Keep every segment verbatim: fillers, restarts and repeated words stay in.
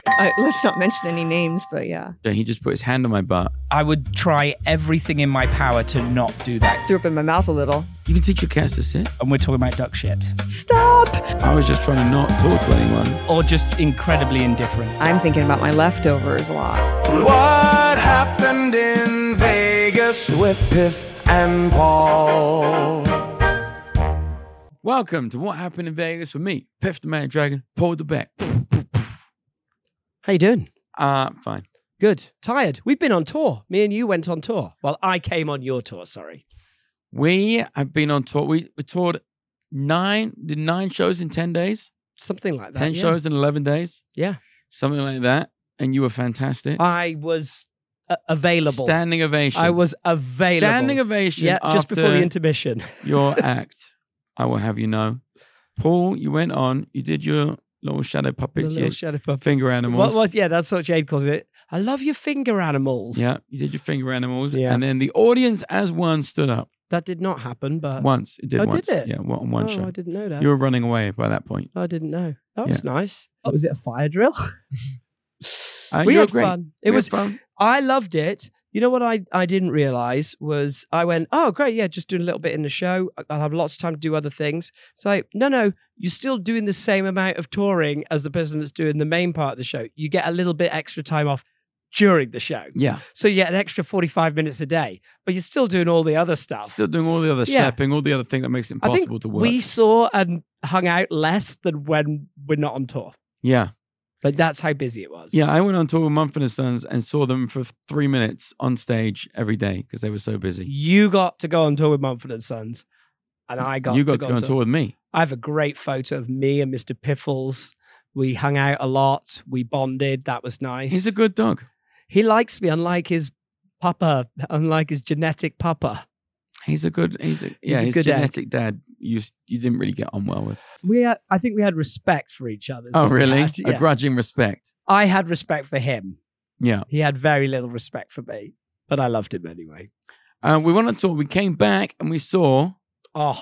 Uh, let's not mention any names, but yeah. He just put his hand on my butt. I would try everything in my power to not do that. Threw up in my mouth a little. You can teach your cats to sit. And we're talking about duck shit. Stop! I was just trying to not talk to anyone. Or just incredibly indifferent. I'm thinking about my leftovers a lot. What happened in Vegas with Piff and Paul? Welcome to What Happened in Vegas with me, Piff the Mad Dragon, Paul the Beck. How you doing? Uh, fine. Good. Tired. We've been on tour. Me and you went on tour. Well, I came on your tour, sorry. We have been on tour. We, we toured nine, did nine shows in ten days. Something like that. ten yeah. shows in eleven days. Yeah. Something like that. And you were fantastic. I was uh, available. Standing ovation. I was available. Standing ovation. Yeah, just after before the intermission. your act. I will have you know. Paul, you went on, you did your little shadow puppets, The little your shadow puppet. finger animals. What was? Yeah, that's what Jade calls it. I love your finger animals. Yeah, you did your finger animals. Yeah. And then the audience as one stood up. That did not happen, but... Once. It did Oh, once. did it? Yeah, one, on one oh, show. I didn't know that. You were running away by that point. I didn't know. That was Yeah. nice. Oh, was it a fire drill? Uh, we you were had great. fun. It We was had fun. I loved it. You know what I, I didn't realize was I went, oh, great. Yeah, just doing a little bit in the show. I'll have lots of time to do other things. So, no, no, you're still doing the same amount of touring as the person that's doing the main part of the show. You get a little bit extra time off during the show. Yeah. So you get an extra forty-five minutes a day, but you're still doing all the other stuff. Still doing all the other Yeah. shepping, all the other thing that makes it I think impossible to work. we saw and hung out less than when we're not on tour. Yeah. But that's how busy it was. Yeah, I went on tour with Mumford and Sons and saw them for three minutes on stage every day because they were so busy. You got to go on tour with Mumford and Sons, and I got, you to got to go on tour with me. I have a great photo of me and Mister Piffles. We hung out a lot. We bonded. That was nice. He's a good dog. He likes me, unlike his papa, unlike his genetic papa. He's a good, he's a, yeah, a his good egg. genetic dad you, you didn't really get on well with. We had, I think we had respect for each other. is Oh, what we really? had. A Yeah. grudging respect. I had respect for him. Yeah. He had very little respect for me, but I loved him anyway. Uh, we went on tour. We came back and we saw. Oh,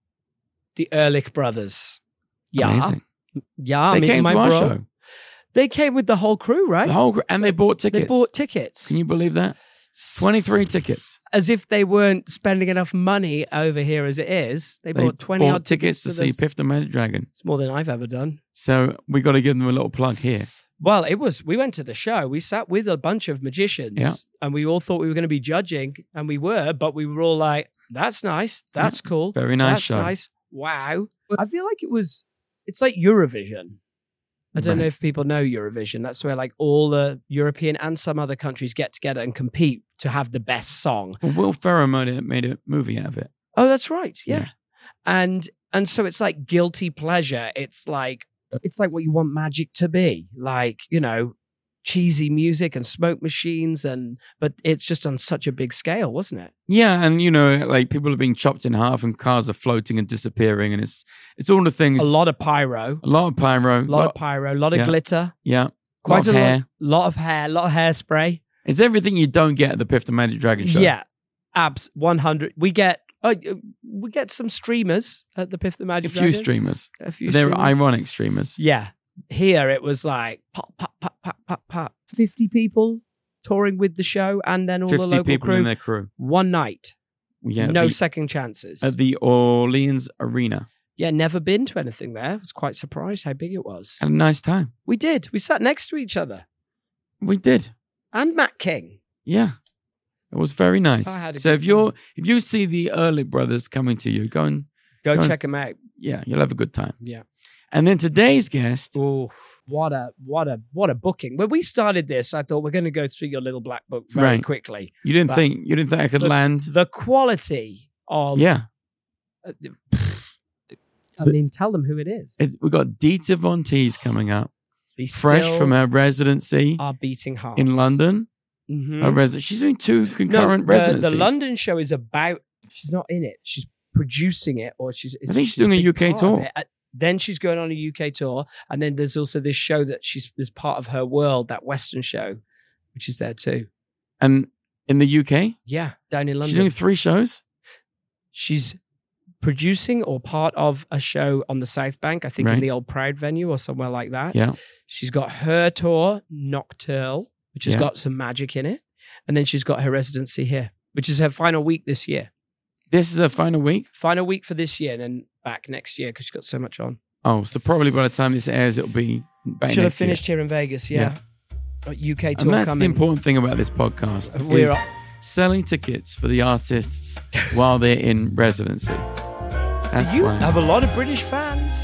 the Ehrlich brothers. Yeah. Amazing. Yeah. They me- came my to our bro. show. They came with the whole crew, right? The whole, gr- and they bought tickets. They bought tickets. Can you believe that? twenty-three tickets. As if they weren't spending enough money over here as it is. They, They bought twenty bought odd tickets to see this. Piff the Magic Dragon. It's more than I've ever done. So we got to give them a little plug here. Well, it was, we went to the show. We sat with a bunch of magicians Yeah. and we all thought we were going to be judging, and we were, but we were all like, that's nice. That's cool. Very nice That's show. nice. Wow. I feel like it was, it's like Eurovision. I don't Right. know if people know Eurovision. That's where like all the European and some other countries get together and compete to have the best song. Well, Will Ferrell made a, made a movie out of it. Oh, that's right. Yeah. Yeah. And and so it's like guilty pleasure. It's like it's like what you want magic to be. Like, you know, cheesy music and smoke machines and but it's just on such a big scale, wasn't it? Yeah, and you know, like people are being chopped in half and cars are floating and disappearing, and it's it's all the things. A lot of pyro. a lot of pyro, A lot of pyro, a lot of yeah. glitter. yeah, Quite lot of a hair. lot, lot of hair, a lot of hairspray. It's everything you don't get at the Piff the Magic Dragon show. Yeah. Abs one hundred. We get uh, we get some streamers at the Piff the a Magic few Dragon. streamers. A few They're streamers. ironic streamers. Yeah. Here it was like pop, pop, pop, pop, pop, pop. fifty people touring with the show and then all the Fifty local people crew. in their crew. One night. Yeah, no the, second chances. at the Orleans Arena. yeah, never been to anything there. I was quite surprised how big it was. Had a nice time. We did. We sat next to each other. We did. And Matt King. Yeah. It was very nice. I had a So good if you're time. if you see the Ehrlich brothers coming to you, go and Go, Go and check s- them out. yeah, you'll have a good time. Yeah. And then today's guest, Oh, what a what a what a booking. When we started this, I thought we're going to go through your little black book very Right. quickly. you didn't But- think you didn't think I could But land. The quality of Yeah. uh, I mean, tell them who it is. It's, we've got Dita Von Teese coming up, Be fresh still from her residency are beating hearts in London. Mhm. Her resi- she's doing two concurrent no, the, residencies. the London show is about. She's not in it. She's producing it, or she's. I think she's doing a big U K part of tour. it. Uh, Then she's going on a U K tour, and then there's also this show that she's there's part of her world, that Western show, which is there too. And in the U K, Yeah, down in London. she's doing three shows. She's producing or part of a show on the South Bank, I think Right. in the old Proud venue or somewhere like that. Yeah. She's got her tour, Nocturne, which has Yeah. got some magic in it. And then she's got her residency here, which is her final week this year. This is her final week. Final week for this year and then back next year because she's got so much on. Oh, so probably by the time this airs, it'll be back Should have next year. finished here in Vegas, yeah. Uh, U K tour And that's coming. the important thing about this podcast We're is up- selling tickets for the artists while they're in residency. That's you why. have a lot of British fans.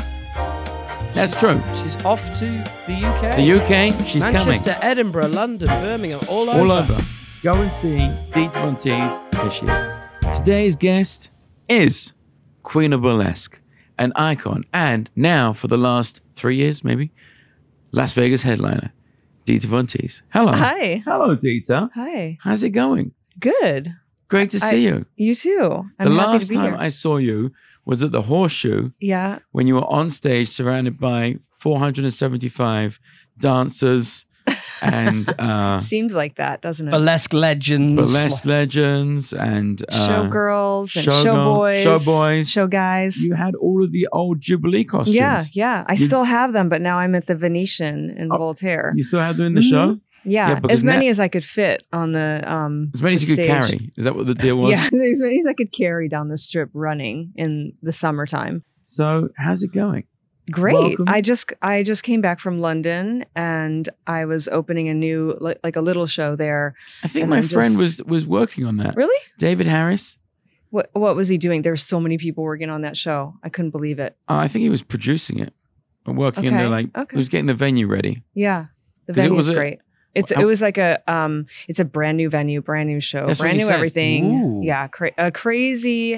That's true. She's off to the U K. The U K, she's Manchester, coming. Edinburgh, London, Birmingham, all over. All over. Go and see Dita Von Teese. Here she is. Today's guest is Queen of Burlesque, an icon, and now for the last three years, maybe, Las Vegas headliner, Dita Von Teese. Hello. Hi. Hello, Dita. Hi. How's it going? Good. Great to see I- you. You too. I'm the happy last to be time here. I saw you was at the Horseshoe Yeah. when you were on stage surrounded by four hundred seventy-five dancers and uh, Seems like that, doesn't it? Burlesque legends. burlesque legends and uh, Showgirls and showgirl- showboys. showboys. Show guys. You had all of the old Jubilee costumes. Yeah, yeah. I You- still have them, but now I'm at the Venetian in Oh, Voltaire. You still have them in the Mhm. show? Yeah, Yeah, because as many now- as I could fit on the um As many as the you could stage. carry. Is that what the deal was? Yeah, as many as I could carry down the strip running in the summertime. So how's it going? Great. Welcome. I just I just came back from London and I was opening a new li- like a little show there. I think And my I'm friend just- was was working on that. Really? David Harris. What what was he doing? There's so many people working on that show. I couldn't believe it. Uh, I think he was producing it and working in Okay, there like okay. he was getting the venue ready. Yeah. The 'Cause it venue was was a- great. It's How- it was like a um it's a brand new venue, brand new show, That's what brand he new said. everything. Ooh. Yeah, cra- a crazy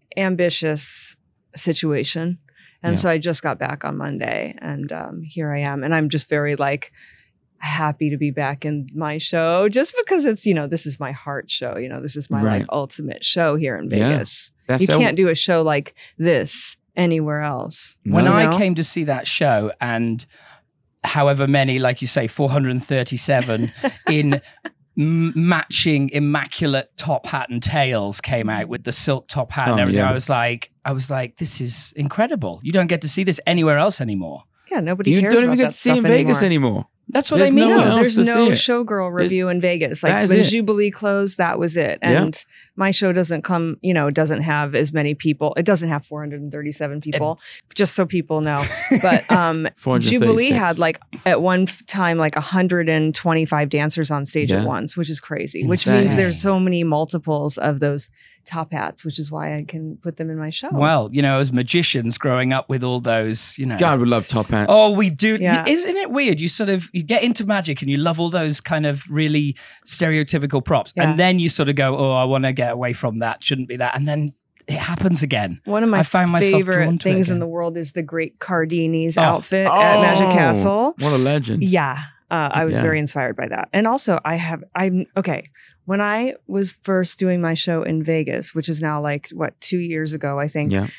ambitious situation. And Yeah. so I just got back on Monday and um here I am and I'm just very like happy to be back in my show just because it's, you know, this is my heart show, you know, this is my Right. like ultimate show here in Yeah. Vegas. That's You how- can't do a show like this anywhere else. When No. I You know? came to see that show, and however many, like you say, four hundred thirty-seven in m- matching immaculate top hat and tails came out with the silk top hat and Oh, everything. yeah. I was like, I was like, this is incredible. You don't get to see this anywhere else anymore. Yeah, nobody You cares don't about even get that to see in stuff Vegas anymore. anymore. That's what There's I mean. nowhere No, else there's to no see it. showgirl There's- review in Vegas. That Like is when it. Jubilee closed, that was it. Yeah. And my show doesn't come, you know, it doesn't have as many people. It doesn't have four hundred thirty-seven people, just so people know. But um, four hundred thirty-six. Jubilee had like at one time like one hundred twenty-five dancers on stage Yeah. at once, which is crazy. Which Insane. means there's so many multiples of those top hats, which is why I can put them in my show. Well, you know, as magicians growing up with all those, you know. God would love top hats. Oh, we do. Yeah. Isn't it weird? You sort of you get into magic and you love all those kind of really stereotypical props, Yeah. and then you sort of go, "Oh, I want to get away from that. Shouldn't be that." And then it happens again. One of my I find myself drawn favorite to it things in again. the world is the great Cardini's Oh. outfit at Magic Oh, Castle. What a legend. Yeah. Uh, I was Yeah. very inspired by that. And also, I have, I'm, okay. When I was first doing my show in Vegas, which is now like, what, two years ago, I think, Yeah.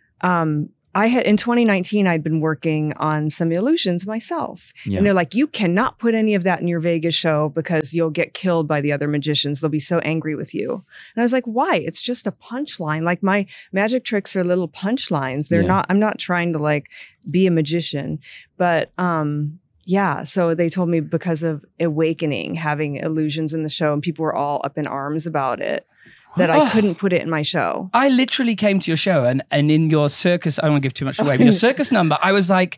um, I had, in twenty nineteen, I'd been working on some illusions myself. Yeah. And they're like, you cannot put any of that in your Vegas show because you'll get killed by the other magicians. They'll be so angry with you. And I was like, why? It's just a punchline. Like my magic tricks are little punchlines. They're Yeah. not, I'm not trying to like be a magician, but, um, yeah. So they told me because of Awakening having illusions in the show and people were all up in arms about it, that I Oh. couldn't put it in my show. I literally came to your show and, and in your circus, I don't want to give too much away, but your circus number, I was like,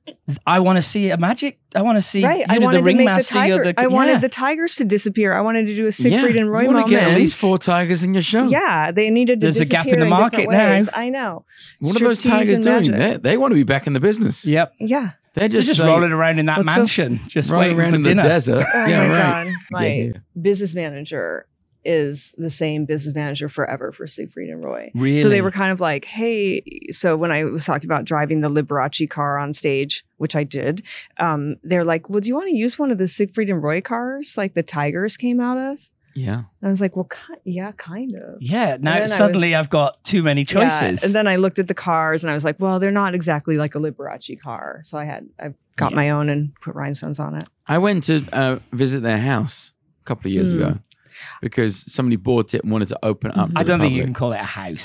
I want to see a magic. I want to see Right. you I know, wanted the to make the ringmaster. tiger. You're the, I wanted yeah. the tigers to disappear. I wanted to do a Siegfried and Roy you want moment. to get at least four tigers in your show. Yeah, they needed to There's a gap in disappear the market different ways. now. I know. What are those Striptease tigers and doing? magic. They, they want to be back in the business. Yep. Yeah. They're They're just, just like, rolling around in that What's so- mansion, just rolling waiting around for in dinner. the desert. Oh yeah, my right. God. My Yeah. business manager is the same business manager forever for Siegfried and Roy. Really? So they were kind of like, hey, so when I was talking about driving the Liberace car on stage, which I did, um, they're like, well, do you want to use one of the Siegfried and Roy cars like the Tigers came out of? Yeah. And I was like, well, ki- yeah, kind of. Yeah. Now then I suddenly was- I've got too many Yeah, choices. and then I looked at the cars and I was like, well, they're not exactly like a Liberace car. So I had, I got Yeah. my own and put rhinestones on it. I went to uh, visit their house a couple of years Mm. ago because somebody bought it and wanted to open it up. Mhm. To I the don't think you public. can call it a house.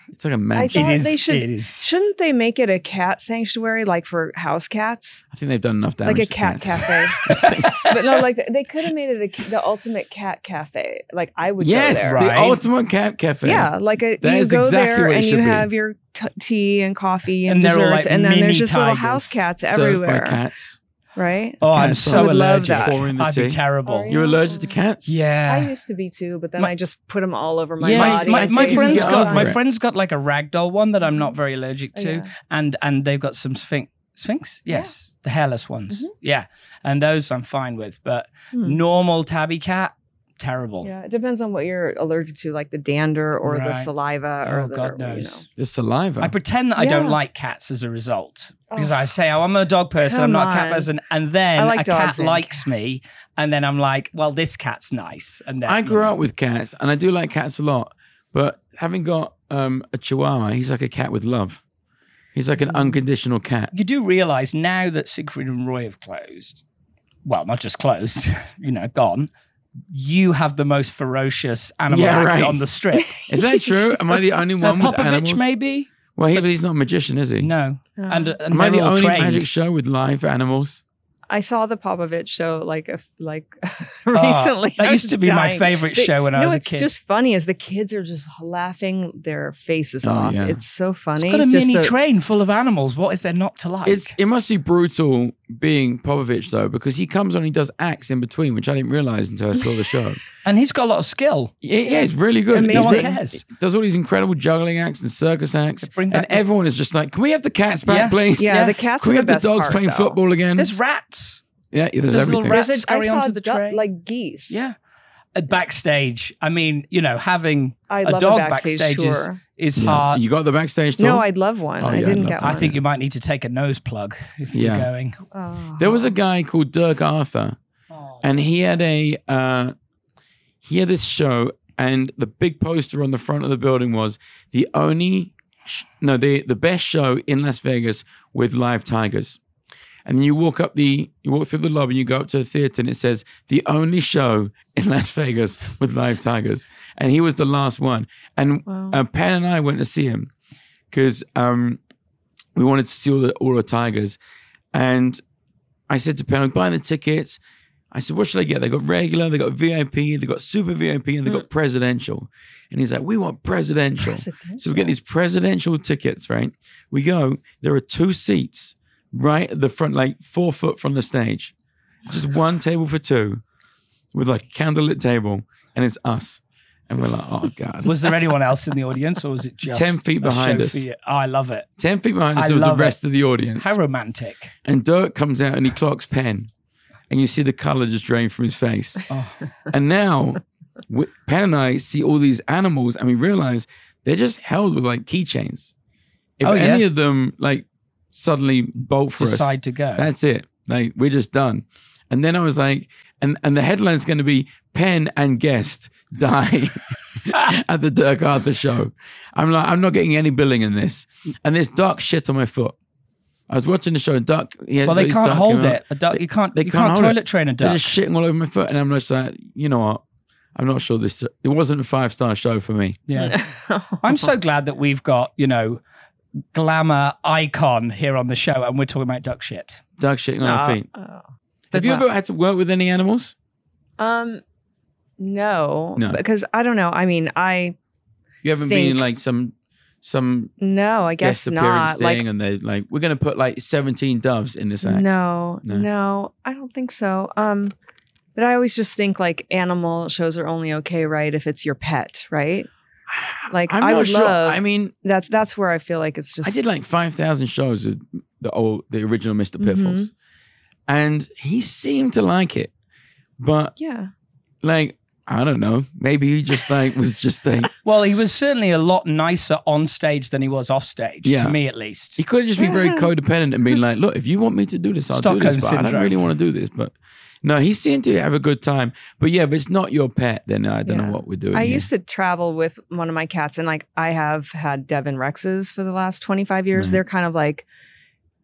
It's like a I mansion. thought It is. they should. It is. Shouldn't they make it a cat sanctuary, like for house cats, I think they've done enough damage. like a to cat cats. cafe? But no, like they could have made it a, the ultimate cat cafe. Like I would Yes, go there. Right. the ultimate cat cafe. Yeah, like a, That you is go exactly there what it and you should be. have your t- tea and coffee and, And they're all, desserts, like, and then mini there's just little tigers house cats Served everywhere, by cats. right? Oh, I'm Cats. so I would love allergic. that. Pouring the I'd be tea. terrible. Are you? You're allergic to cats? I Yeah. used to be too, but then My- I just put them all over my Yeah, My, body. my, and my face. friend's get got over my it. friend's got like a ragdoll one that I'm not very allergic Oh, to, yeah. and and they've got some sphinx sphinx yes the hairless ones Mhm. yeah, and those I'm fine with, but Hmm. normal tabby cat terrible. Yeah, it depends on what you're allergic to, like the dander or the Right. saliva or Oh the, God you knows. The saliva. I pretend that I don't Yeah. like cats as a result because Oh. I say, oh, I'm a dog person, I'm Come not a cat on. person, and then I like a cat dogs and likes cats. me, and then I'm like, well, this cat's nice. And then I you grew know. up with cats, and I do like cats a lot. But having got um, a Chihuahua, he's like a cat with love. He's like an Mm. unconditional cat. You do realize now that Siegfried and Roy have closed, well, not just closed, you know, gone. You have the most ferocious animal Yeah, act right. on the strip. Is that true? Am I the only Uh, one with Popovich, animals? maybe? Well, he, but he's not a magician, is he? No. Oh. And, and Am I they're the all only trained. magic show with live animals? I saw the Popovich show like a, f- like Oh, recently. I that was used to be my dying. favorite They- show when I no, was a it's kid. just funny as the kids are just laughing their faces Oh, off. yeah. It's so funny. It's got a Just mini the- train full of animals. What is there not to like? It's it must be brutal being Popovich though, because he comes on, he does acts in between, which I didn't realize until I saw the show. and he's got a lot of skill. Yeah, yeah, it's really good. Amazing. No one He's- cares. Does all these incredible juggling acts and circus acts, Bring and back the- everyone is just like, "Can we have the cats back, Yeah. please? yeah, Yeah. the cats Can we are have the the best dogs part, playing though. football again? There's rats. yeah, yeah, there's there's little everything." rats. There's a- scurry I saw onto the duck- train. like geese. Yeah. At backstage, I mean, you know, having I a love dog a backstage, backstage is, tour. is Yeah. hard. You got the backstage tour? No, I'd love one. Oh, I yeah, I'd didn't love get that. I one. think you might need to take a nose plug if Yeah. you're going. Oh. There was a guy called Dirk Arthur, and he had a uh, he had this show, and the big poster on the front of the building was the only sh- no the the best show in Las Vegas with live tigers. And then you walk up the you walk through the lobby, you go up to the theater, and it says the only show in Las Vegas with live tigers. And he was the last one. And Wow. uh, Pan and I went to see him because um, we wanted to see all the all the tigers. And I said to Pan, buy the tickets. I said, what should I get? They got regular, they got V I P, they got super V I P, and they got presidential. And he's like, we want presidential. Presidential. So we get these presidential tickets, right? We go, there are two seats right at the front, like four foot from the stage. Just one table for two with like a candlelit table, and it's us. And we're like, oh God. Was there anyone else in the audience, or was it just Ten feet a behind show us. for you? Oh, I love it. Ten feet behind us, I there was the love it. rest of the audience. How romantic. And Dirk comes out and he clocks Penn. And you see the color just drain from his face. Oh. And now, we- Penn and I see all these animals and we realize they're just held with like keychains. If Oh, yeah. any of them like suddenly bolt for Decide us, to go. that's it. Like we're just done. And then I was like, and, and the headline's going to be Penn and guest die at the Dirk Arthur show. I'm like, I'm not getting any billing in this. And there's duck shit on my foot. I was watching the show and duck. He has well, got they his can't duck hold in- it. A duck, you can't. They you can't can't, hold it. toilet train a They're duck. just shitting all over my foot. And I'm just like, you know what? I'm not sure this, it wasn't a five star show for me. Yeah. I'm so glad that we've got, you know, glamour icon here on the show, and we're talking about duck shit. Duck shitting on our Oh, feet. oh. Have you That's- ever had to work with any animals? Um, no, No. because I don't know. I mean, I You haven't been in Think- like some, some no, I guess guest appearance not. thing Like and they're like, we're going to put like seventeen doves in this act. no, No. no, I don't think so. Um, but I always just think like animal shows are only okay, right? If it's your pet, right? Like I'm I not would sure. love. I mean, that. That's where I feel like it's just. I did like five thousand shows with the old, the original Mister Mhm. Piffles. And he seemed to like it. But Yeah. like, I don't know. Maybe he just like was just like, Well, he was certainly a lot nicer on stage than he was off stage, Yeah. to me at least. he could just be very codependent and be like, look, if you want me to do this, I'll do this. Stockholm But I don't syndrome. really want to do this. But no, he seemed to have a good time. But yeah, if it's not your pet, then I don't Yeah. know what we're doing. I here. used to travel with one of my cats, and like I have had Devon Rexes for the last twenty-five years. Right. They're kind of like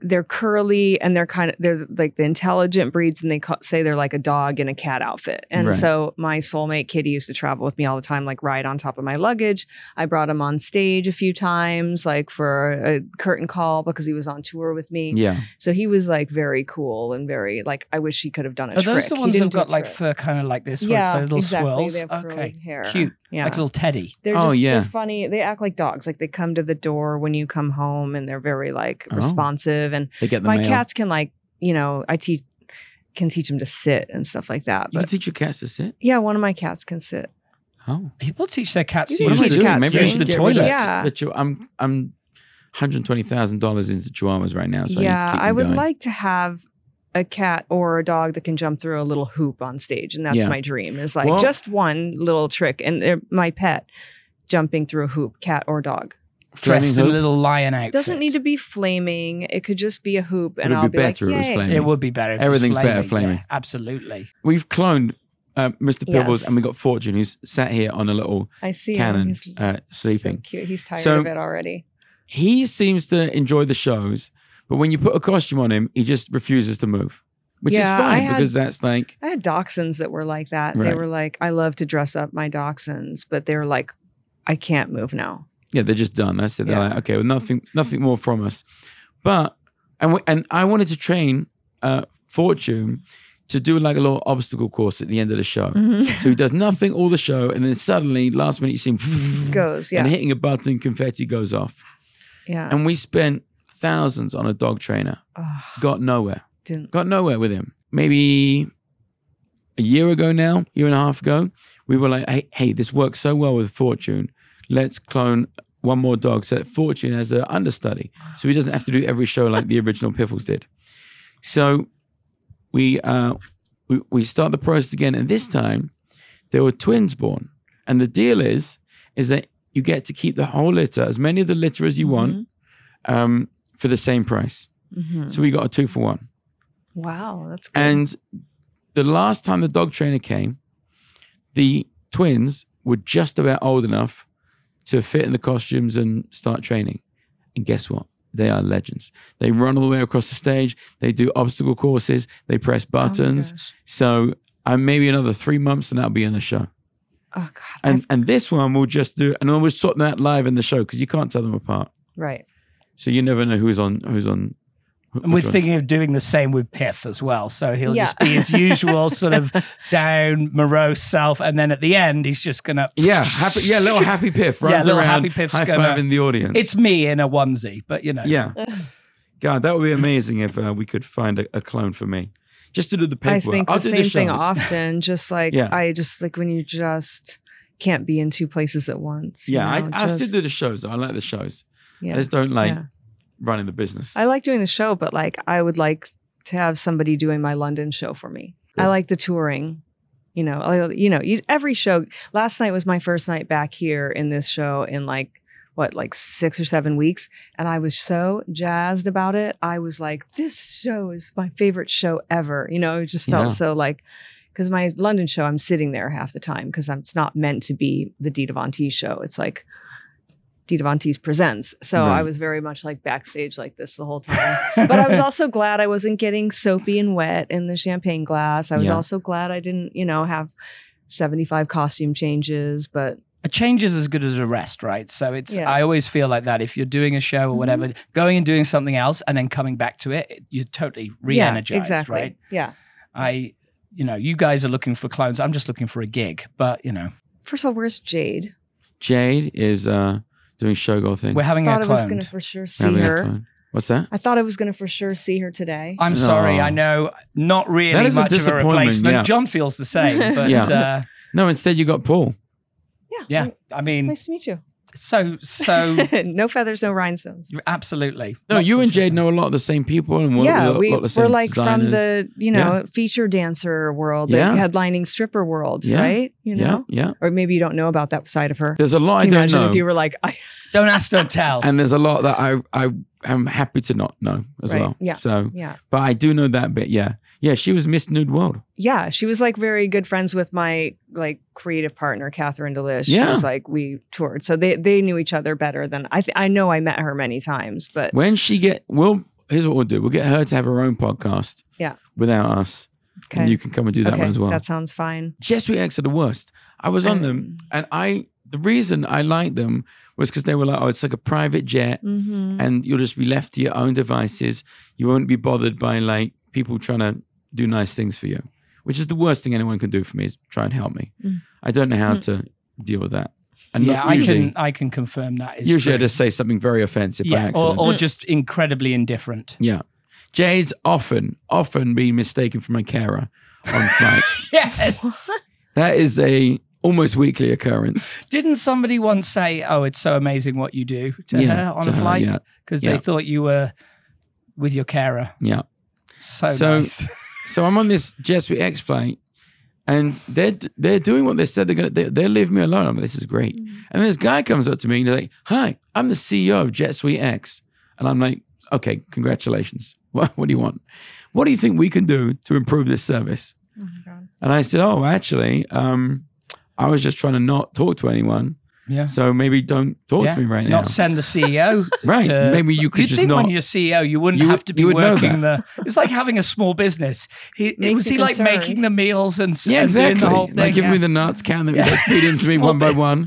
they're curly and they're kind of they're like the intelligent breeds, and they ca- say they're like a dog in a cat outfit. And Right. so my soulmate Kitty used to travel with me all the time, like ride on top of my luggage. I brought him on stage a few times, like for a curtain call because he was on tour with me. Yeah. So he was like very cool and very like I wish he could have done a Are trick. those the He ones didn't that've got do a like trick. fur kind of like this? Yeah, so little exactly. swirls. They have curly Okay, hair. cute. Yeah. Like a little teddy. They're Oh, just, yeah. they're funny. They act like dogs. Like they come to the door when you come home, and they're very like Oh. responsive. And They get the my mail. cats can like, you know, I teach can teach them to sit and stuff like that. You can But teach your cats to sit. yeah, one of my cats can sit. Oh. People teach their cats You to can What am I teach doing? cats Maybe I to use should the get get rid toilet. of Yeah. the chi- I'm I'm one hundred twenty thousand dollars into chihuahuas right now, so I need to yeah, keep I them would going. like to have a cat or a dog that can jump through a little hoop on stage, and that's Yeah. my dream. Is like Well- just one little trick, and they're- my pet jumping through a hoop, cat or dog. dressed in a Flaming hoop? little lion outfit. Doesn't need to be flaming. It could just be a hoop, Would and it I'll be be like, better if it was yay. flaming? It would be better. If it was Everything's better flaming. flaming. Yeah, absolutely. We've cloned uh, Mister Pibbles, Yes. and we got Fortune, who's sat here on a little I see cannon, him. He's uh, sleeping. So cute. He's tired So- of it already. He seems to enjoy the shows, but when you put a costume on him, he just refuses to move, which Yeah, is fine I had- because that's like, I had dachshunds that were like that. They Right. were like, I love to dress up my dachshunds, but they're like, I can't move now. yeah, they're just done. That's it. They're Yeah. like, okay, well, nothing, nothing more from us. But and we, and I wanted to train uh, Fortune to do like a little obstacle course at the end of the show. So he does nothing all the show, and then suddenly, last minute, you see him Goes, yeah. and hitting a button, confetti goes off. yeah. And we spent thousands on a dog trainer. Ugh, Got nowhere. didn't. Got nowhere with him. Maybe a year ago now, year and a half ago, we were like, hey, hey, this works so well with Fortune. Let's clone one more dog so that Fortune has an understudy. So he doesn't have to do every show like the original Piffles did. So we uh we, we start the process again, and this time there were twins born. And the deal is, is that you get to keep the whole litter, as many of the litter as you want, um, for the same price. Mhm. So we got a two for one. Wow, that's good. And the last time the dog trainer came, the twins were just about old enough to fit in the costumes and start training. And guess what? They are legends. They run all the way across the stage. They do obstacle courses. They press Oh my buttons. gosh. So I'm maybe another three months and that'll be in the show. Oh God. And I've- and this one we'll just do, and we'll sort that live in the show because you can't tell them apart. right. So you never know who's on who's on. And we're which ones. thinking of doing the same with Piff as well. So he'll Yeah. just be his usual sort of down, morose self. And then at the end, he's just going to. Yeah, happy. Yeah, little happy Piff Yeah, runs little around, happy Piff's high gonna- fiving the audience. It's me in a onesie, but you know. Yeah. God, that would be amazing if uh, we could find a, a clone for me. Just to do the I paperwork. think I'll the do same the thing shows. often. Just like Yeah. I just like when you just can't be in two places at once. you Yeah, know, I, I still just- do the shows. Though. I like the shows. Yeah. I just don't like Yeah. running the business. I like doing the show, but like I would like to have somebody doing my London show for me. I Good. like the touring. You know, I, you know, you, every show. Last night was my first night back here in this show in like what, like six or seven weeks, and I was so jazzed about it. I was like, this show is my favorite show ever. You know, it just felt Yeah. so like. Because my London show, I'm sitting there half the time because it's not meant to be the Dita Von Teese show. It's like Dita Von Teese presents. So Right. I was very much like backstage like this the whole time. But I was also glad I wasn't getting soapy and wet in the champagne glass. I was Yeah. also glad I didn't, you know, have seventy-five costume changes. But A change is as good as a rest, right? So it's, Yeah. I always feel like that. If you're doing a show or whatever, going and doing something else and then coming back to it, you're totally re energized, yeah, exactly. right? Yeah. I, you know, you guys are looking for clones. I'm just looking for a gig, but you know, First of all, where's Jade? Jade is uh, doing showgirl things. we're having I a thought I was going clone. to for sure see Having a her. clone. What's that? I thought I was going to for sure see her today. I'm sorry, Oh. I know, not really That is a much of a disappointment, replacement. yeah. John feels the same, but Yeah. uh, No, instead you got Paul. Yeah. yeah, I mean, Nice to meet you. so so No feathers, no rhinestones. absolutely. No, Lots you of and Jade shit. know a lot of the same people and work Yeah, with a we, lot of the same we're like designers. from the, you know, feature dancer world, the Yeah. headlining stripper world, Yeah. right? You know? Yeah, yeah. Or maybe you don't know about that side of her. There's a lot Can you I don't imagine know. if you were like, I, Don't ask, don't tell. and there's a lot that I I am happy to not know as Right, well. yeah. So, yeah. but I do know that bit. Yeah, yeah. She was Miss Nude World. Yeah. She was like very good friends with my like creative partner, Catherine Delish. She Yeah. was like, we toured. So they, they knew each other better than I, th- I know I met her many times, but When she get, we'll here's what we'll do. We'll get her to have her own podcast. Yeah. Without us. Okay. And you can come and do that okay. one as well. That sounds fine. Jet Suite X are the worst. I was on Um, them, and I the reason I liked them was because they were like, oh, it's like a private jet, Mm-hmm. and you'll just be left to your own devices. You won't be bothered by like people trying to do nice things for you, which is the worst thing anyone can do for me is try and help me. Mm. I don't know how Mm. to deal with that. And yeah, not I usually, can I can confirm that. Is usually I true. just say something very offensive by yeah, or, accident. or just incredibly indifferent. yeah. Jade's often, often been mistaken for my carer on flights. Yes. That is a almost weekly occurrence. Didn't somebody once say, "Oh, it's so amazing what you do" to Yeah, her on to a her, flight yeah. because Yeah. they thought you were with your carer? Yeah. So, So- nice. So I'm on this Jet Suite X flight, and they're they're doing what they said they're gonna. They, they'll leave me alone. I'm like, this is great. And then this guy comes up to me and he's like, "Hi, I'm the C E O of Jet Suite X," and I'm like, "Okay, congratulations. What what do you want? What do you think we can do to improve this service?" Oh my God. And I said, "Oh, actually, um, I was just trying to not talk to anyone. Yeah. So maybe don't talk Yeah. to me right now. Not send the C E O. Right. to- Maybe you could You'd just think not. when you're C E O, you wouldn't You have would- to be you would know working that. the. It's like having a small business. He Makes was you he like concerned. making the meals and, Yeah, and exactly. doing the whole thing. Like giving yeah. me the nuts, counting them, Yeah. like feed into me Small one by bit. one.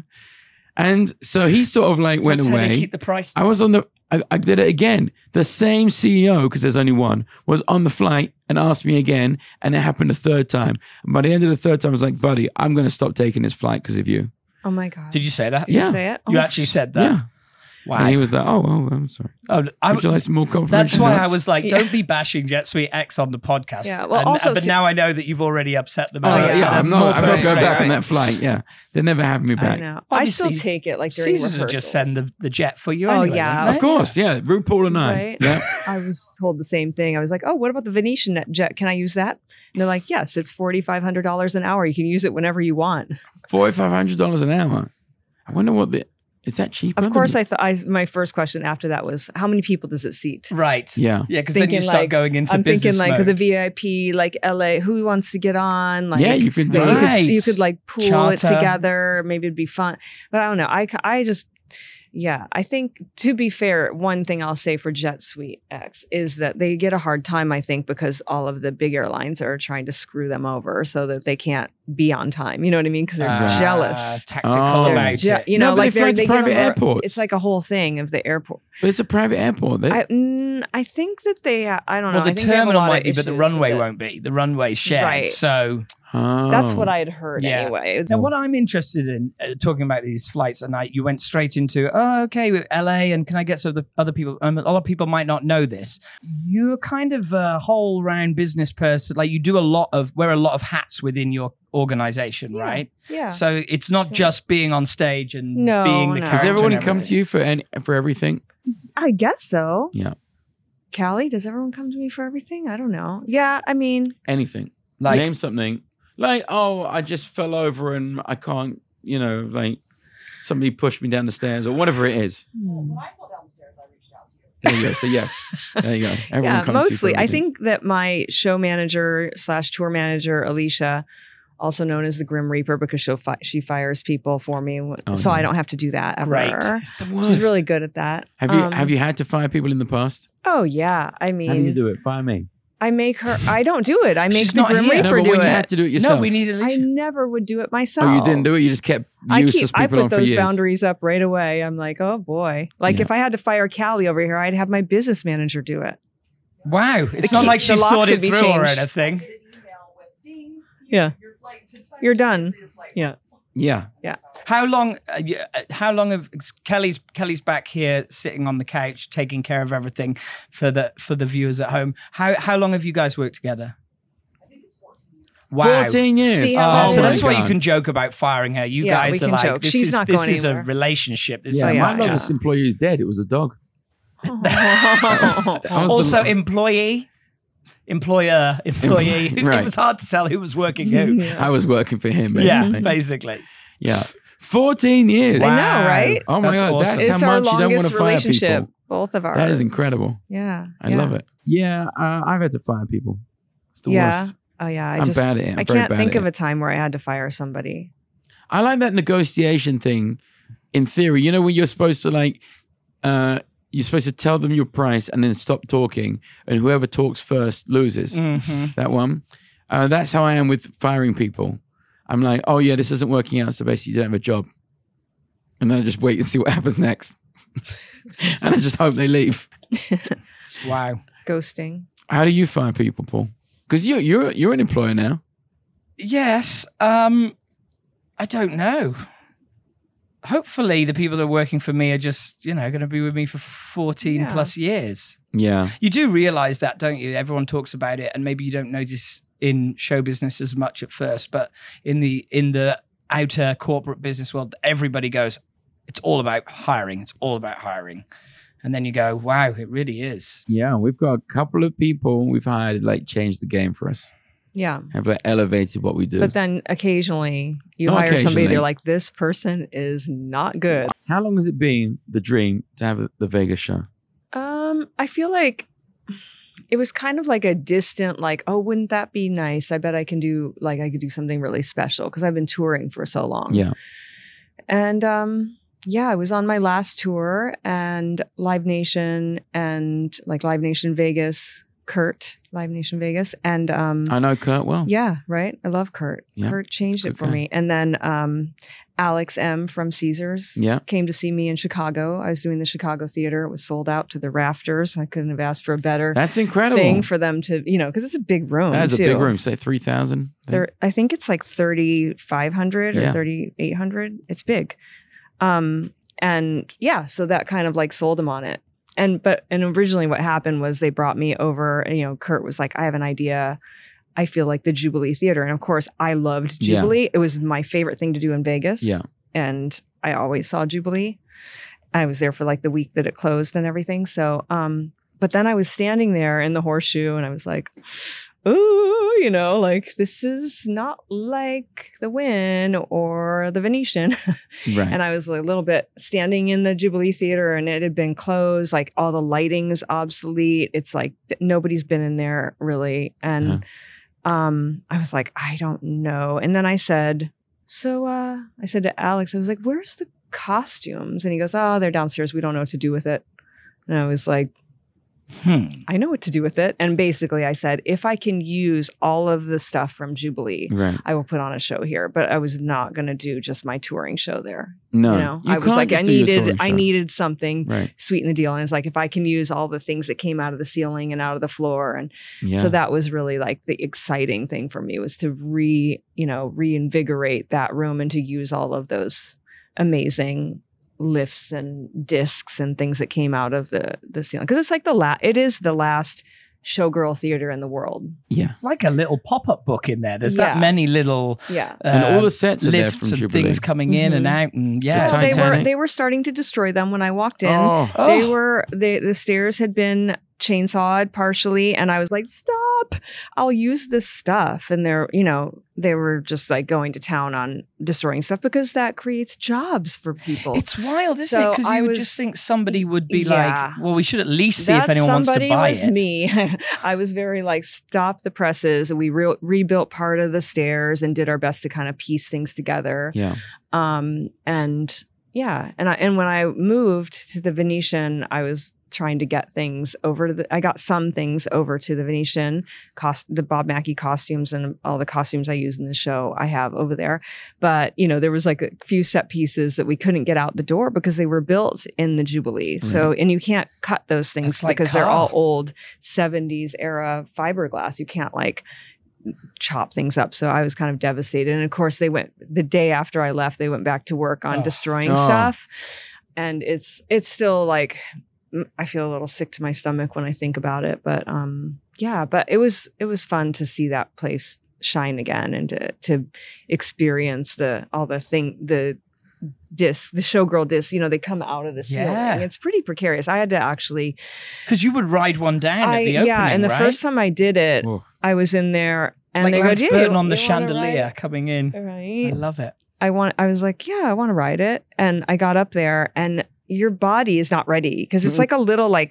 And so he sort of like went That's how they away. keep the price. I was on the. I, I did it again. The same C E O, because there's only one, was on the flight and asked me again, and it happened a third time. And by the end of the third time, I was like, "Buddy, I'm going to stop taking this flight because of you." Oh my God. Did you say that? Did you Yeah. say it? You Oh, actually said that. Yeah. Wow. And he was like, "Oh, oh, I'm sorry. oh, I, Would you like some more that's complimentary why I nuts?" was like, Yeah. don't be bashing Jet Suite X on the podcast. Yeah, well, And- also but to- now I know that you've already upset them. Oh Oh, yeah, yeah. I'm More not. I'm not personally, going back on right? that flight. Yeah, they never have me I back. know. I still Obviously, take it like during Caesars would just send rehearsals. the, the jet for you Oh, anyway. yeah. wouldn't Of they? course, yeah. RuPaul and I. Right? Yeah. I was told the same thing. I was like, "Oh, what about the Venetian net jet? Can I use that?" And they're like, "Yes, it's forty five hundred dollars an hour. You can use it whenever you want." Forty-five hundred dollars an hour. I wonder what the is that cheap? Of course, I thought I my first question after that was, "How many people does it seat?" Right. Yeah. Yeah, because then you Thinking, start like, going into I'm business thinking like mode. the V I P, like L A. Who wants to get on? Like, Yeah, you can do you it. could Right. you could like pool Charter. it together. Maybe it'd be fun. But I don't know. I ca- I just yeah. I think to be fair, one thing I'll say for Jet Suite X is that they get a hard time. I think because all of the big airlines are trying to screw them over so that they can't be on time. You know what I mean? Because they're Ah, jealous. Tactical Oh. They're about je- it. you No, know, but like they fly to they get private over- airports. It's like a whole thing of the airport. But it's a private airport. They, I, mm, I think that they. I don't know. Well, the I think they have a terminal lot might of be, but the issues runway with it. won't be. The runway's shared. Right. So oh. That's what I had heard Yeah. anyway. now, what I'm interested in uh, talking about these flights, and I, you went straight into, oh, okay, with L A, and can I get some of the other people? Um, a lot of people might not know this. You're kind of a whole round business person. Like you do a lot of wear a lot of hats within your organization, Yeah. right? Yeah. So it's not just being on stage and No, being the no. Does character everyone and come everything. to you for any, for everything? I guess so. Yeah. Callie, does everyone come to me for everything? I don't know. Yeah, I mean, Anything. Like, Name something. Like, oh, I just fell over and I can't, you know, like somebody pushed me down the stairs or whatever it is. hmm. There you go. So yes, there you go. Everyone yeah, comes to you for mostly. I everything. think that my show manager slash tour manager, Alicia, also known as the Grim Reaper, because she'll fi- she fires people for me, Oh, so I no. don't have to do that ever. Right. It's the worst. She's really good at that. Have you Um, have you had to fire people in the past? Oh yeah, I mean, do it? Fire me. I make her. I don't do it. I make She's the not Grim here. No, Reaper but do when it. you had to do it yourself. no, we need I Alicia. never would do it myself. Oh, you didn't do it. You just kept I useless keep. I people on put for those years. boundaries up right away. I'm like, oh boy. Like Yeah. if I had to fire Callie over here, I'd have my business manager do it. Wow. It's The not key- like the she's locks thought it would be through or changed. anything. Yeah. You're done. Yeah. Yeah. How long? Uh, you- uh, how long have Kelly's Kelly's back here sitting on the couch taking care of everything for the for the viewers at home? How how long have you guys worked together? Wow. Fourteen years. See, Oh, Oh so my that's why you God. can joke about firing her. You Yeah, guys we are can like, joke. this She's is not this going is a anywhere. relationship. This Yeah, is yeah, my not yeah. longest just. employee is dead. It was a dog. That was Also, the- employee, employer, employee. Right. It was hard to tell who was working who. I was working for him. yeah, Basically. basically. Yeah. Fourteen years. I Wow. know, right? Oh my That's God, awesome. that's It's how our much you don't want longest to fire relationship. people. Both of ours. That is incredible. Yeah. I yeah. love it. Yeah, uh, I've had to fire people. It's the Yeah. worst. Oh yeah. I I'm just bad at it. I'm I very can't bad think at of it. a time where I had to fire somebody. I like that negotiation thing in theory. You know, when you're supposed to like, uh, you're supposed to tell them your price and then stop talking, and whoever talks first loses. Mm-hmm. That one. Uh, that's how I am with firing people. I'm like, oh yeah, this isn't working out, so basically you don't have a job. And then I just wait and see what happens next. And I just hope they leave. Wow. Ghosting. How do you fire people, Paul? Because you're, you're, you're an employer now. Yes. Um, I don't know. Hopefully the people that are working for me are just, you know, going to be with me for fourteen Yeah. plus years. Yeah. You do realize that, don't you? Everyone talks about it, and maybe you don't notice in show business as much at first, but in the in the outer corporate business world, everybody goes, it's all about hiring. It's all about hiring. And then you go, wow, it really is. Yeah, we've got a couple of people we've hired like changed the game for us. Yeah. Have like, elevated what we do. But then occasionally you Not hire somebody, occasionally. they're like, this person is not good. How long has it been the dream to have the Vegas show? Um, I feel like it was kind of like a distant, like, oh, wouldn't that be nice? I bet I can do, like, I could do something really special because I've been touring for so long. Yeah. And um, yeah, I was on my last tour, and Live Nation and like Live Nation Vegas, Kurt, Live Nation Vegas. And um, I know Kurt well. yeah, right. I love Kurt. Yeah, Kurt changed he's a it good for guy. me. And then um, Alex M from Caesars Yeah. came to see me in Chicago. I was doing the Chicago theater. It was sold out to the rafters. I couldn't have asked for a better That's incredible. thing for them to, you know, because it's a big room. That is a too. big room. Say three thousand. There, I think it's like thirty-five hundred or Yeah. thirty-eight hundred. It's big. Um, and yeah, so that kind of like sold them on it. And, but, and originally what happened was they brought me over, and, you know, Kurt was like, I have an idea. I feel like the Jubilee Theater. And of course I loved Yeah. Jubilee. It was my favorite thing to do in Vegas. Yeah. And I always saw Jubilee. I was there for like the week that it closed and everything. So, um, but then I was standing there in the Horseshoe, and I was like, ooh, you know, like this is not like the Wynn or the Venetian. Right. And I was a little bit standing in the Jubilee Theater, and it had been closed. Like all the lighting is obsolete. It's like th- nobody's been in there really. And um, I was like, I don't know. And then I said, so uh, I said to Alex, I was like, where's the costumes? And he goes, oh, they're downstairs. We don't know what to do with it. And I was like, Hmm. I know what to do with it. And basically I said, if I can use all of the stuff from Jubilee, Right. I will put on a show here. But I was not going to do just my touring show there. No. You know, You I was can't like, I just do your touring needed, I show. needed something Right. sweeten the deal. And it's like, if I can use all the things that came out of the ceiling and out of the floor. And Yeah. so that was really like the exciting thing for me, was to re, you know, reinvigorate that room and to use all of those amazing lifts and discs and things that came out of the the ceiling. Because it's like the last, it is the last showgirl theater in the world. yeah. It's like a little pop-up book in there. There's that Yeah. many little Yeah. uh, And all the sets are there lifts from and Jubilee. things coming in and Mhm. out, and yeah, The Well, they were Titanic. they were starting to destroy them when I walked in. Oh. They Oh. were they the stairs had been chainsawed partially, and I was like, stop, I'll use this stuff. And they're, you know, they were just like going to town on destroying stuff because that creates jobs for people. It's wild, isn't So it? Because I you would was- just think somebody would be Yeah. like, well, we should at least see if That anyone wants to somebody buy was it. me. I was very like, stop the presses. We re- rebuilt part of the stairs and did our best to kind of piece things together. Yeah. Um, and yeah, and I and when I moved to the Venetian, I was trying to get things over to the. I got some things over to the Venetian, cost the Bob Mackie costumes and all the costumes I use in the show I have over there. But you know, there was like a few set pieces that we couldn't get out the door because they were built in the Jubilee. So and you can't cut those things That's like because they're all Carl. old seventies era fiberglass. You can't like chop things up. So I was kind of devastated. And of course they went the day after I left, they went back to work on Oh. destroying Oh. stuff. And it's it's still like I feel a little sick to my stomach when I think about it. But um yeah, but it was it was fun to see that place shine again and to to experience the all the thing the discs, the showgirl discs, you know, they come out of the ceiling. Yeah. It's pretty precarious. I had to actually Because you would ride one down I, at the opening, yeah, and the right? first time I did it, Oh. I was in there and like they Lance go, "Yeah, Burton you- on the you wanna chandelier ride coming in. it?" I Right. love it. I want I was like, yeah, I want to ride it. And I got up there and your body is not ready because it's Mm-mm. like a little like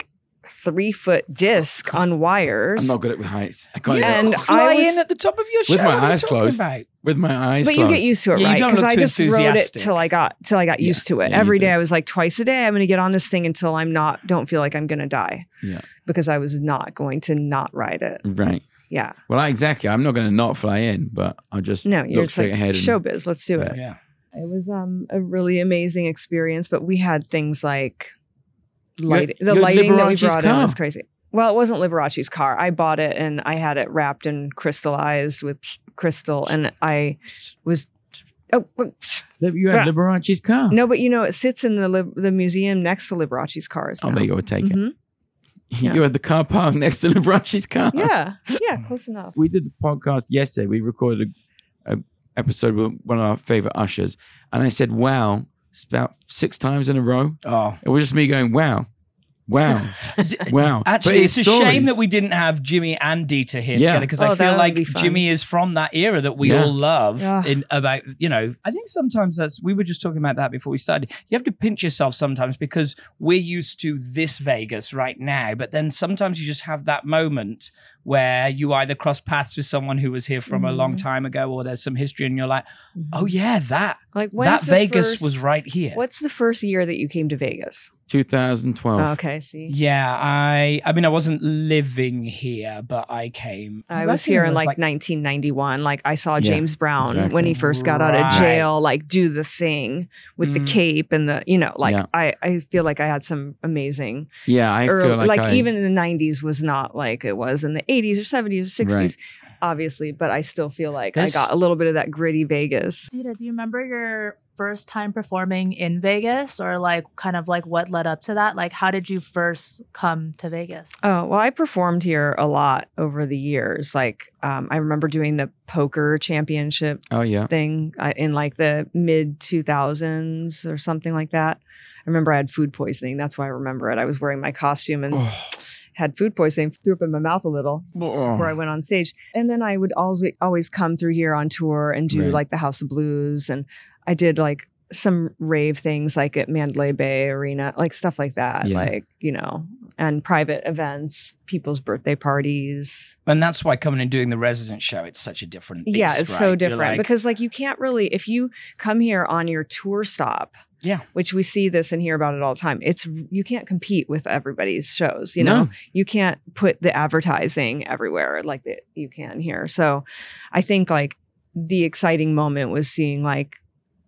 three foot disc on wires. I'm not good at heights. I can't Yeah. even- And fly I was- in at the top of your show. With my What are you eyes talking closed. about? with my eyes But closed. you get used to it, Yeah, you right? don't Because look I too just wrote it enthusiastic. till I got till I got Yeah. used to it. Yeah, you Every day do. I was like, twice a day I'm going to get on this thing until I'm not don't feel like I'm going to die. Yeah. Because I was not going to not ride it. Right. Yeah. Well, I, exactly. I'm not going to not fly in, but I'll just No, you're look just straight like ahead. and- showbiz. Let's do it. Yeah. It was um a really amazing experience, but we had things like You light had- the you had lighting that we Liberace's brought in car. was crazy. Well, it wasn't Liberace's car. I bought it and I had it wrapped and crystallized with crystal, and I was oh You had Yeah. Liberace's car. no, but you know it sits in the Lib- the museum next to Liberace's cars. Oh, now. there you go. Take it. Mhm. You Yeah. had the car parked next to Liberace's car. Yeah, yeah, close enough. We did the podcast yesterday. We recorded a, a episode with one of our favorite ushers, and I said, "Wow," it's about six times in a row. Oh. It was just me going, "Wow, wow, wow." Actually, But it's a stories. shame that we didn't have Jimmy and Dieter here Yeah. together because Oh, I that feel would like be fun. Jimmy is from that era that we Yeah. all love. Yeah. In about you know, I think sometimes that's we were just talking about that before we started. You have to pinch yourself sometimes because we're used to this Vegas right now, but then sometimes you just have that moment where you either cross paths with someone who was here from a long Mhm. time ago, or there's some history, and you're like, oh yeah, that Like when's that the Vegas first- was right here. What's the first year that you came to Vegas? twenty twelve. Oh, okay, see. Yeah, I I mean I wasn't living here, but I came. I was reckon here it in was like, nineteen ninety-one. Like I saw Yeah, James Brown exactly. when he first got out of Right. jail, like do the thing with the Mm. cape and the, you know, like Yeah. I, I feel like I had some amazing, Yeah, I or feel like, like I, even in the nineties was not like it was in the eighties or seventies or sixties, obviously, but I still feel like This- I got a little bit of that gritty Vegas. Dita, do you remember your first time performing in Vegas, or like kind of like what led up to that? Like, how did you first come to Vegas? Oh, well, I performed here a lot over the years. Like um, I remember doing the poker championship Oh yeah. thing uh, in like the mid two thousands or something like that. I remember I had food poisoning. That's why I remember it. I was wearing my costume and Oh. had food poisoning, threw up in my mouth a little before I went on stage. And then I would always always come through here on tour and do Right. like the House of Blues. And I did like some rave things like at Mandalay Bay Arena, like stuff like that. Yeah. Like, you know, and private events, people's birthday parties. And that's why coming and doing the resident show, it's such a different. Beast, Yeah, it's right? so You're different like, because like you can't really, if you come here on your tour stop, Yeah. which we see this and hear about it all the time, it's you can't compete with everybody's shows. You know, No. you can't put the advertising everywhere like that you can here. So, I think like the exciting moment was seeing like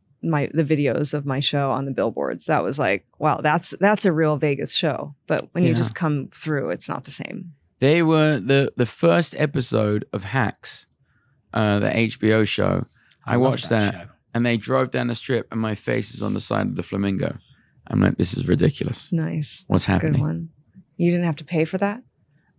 my the videos of my show on the billboards. That was like, wow, that's that's a real Vegas show. But when you Yeah. just come through, it's not the same. They were the the first episode of Hacks, uh, the H B O show. I, love watched that, show. and they drove down the strip, and my face is on the side of the flamingo. I'm like, this is ridiculous. Nice. What's That's a happening? good one. You didn't have to pay for that?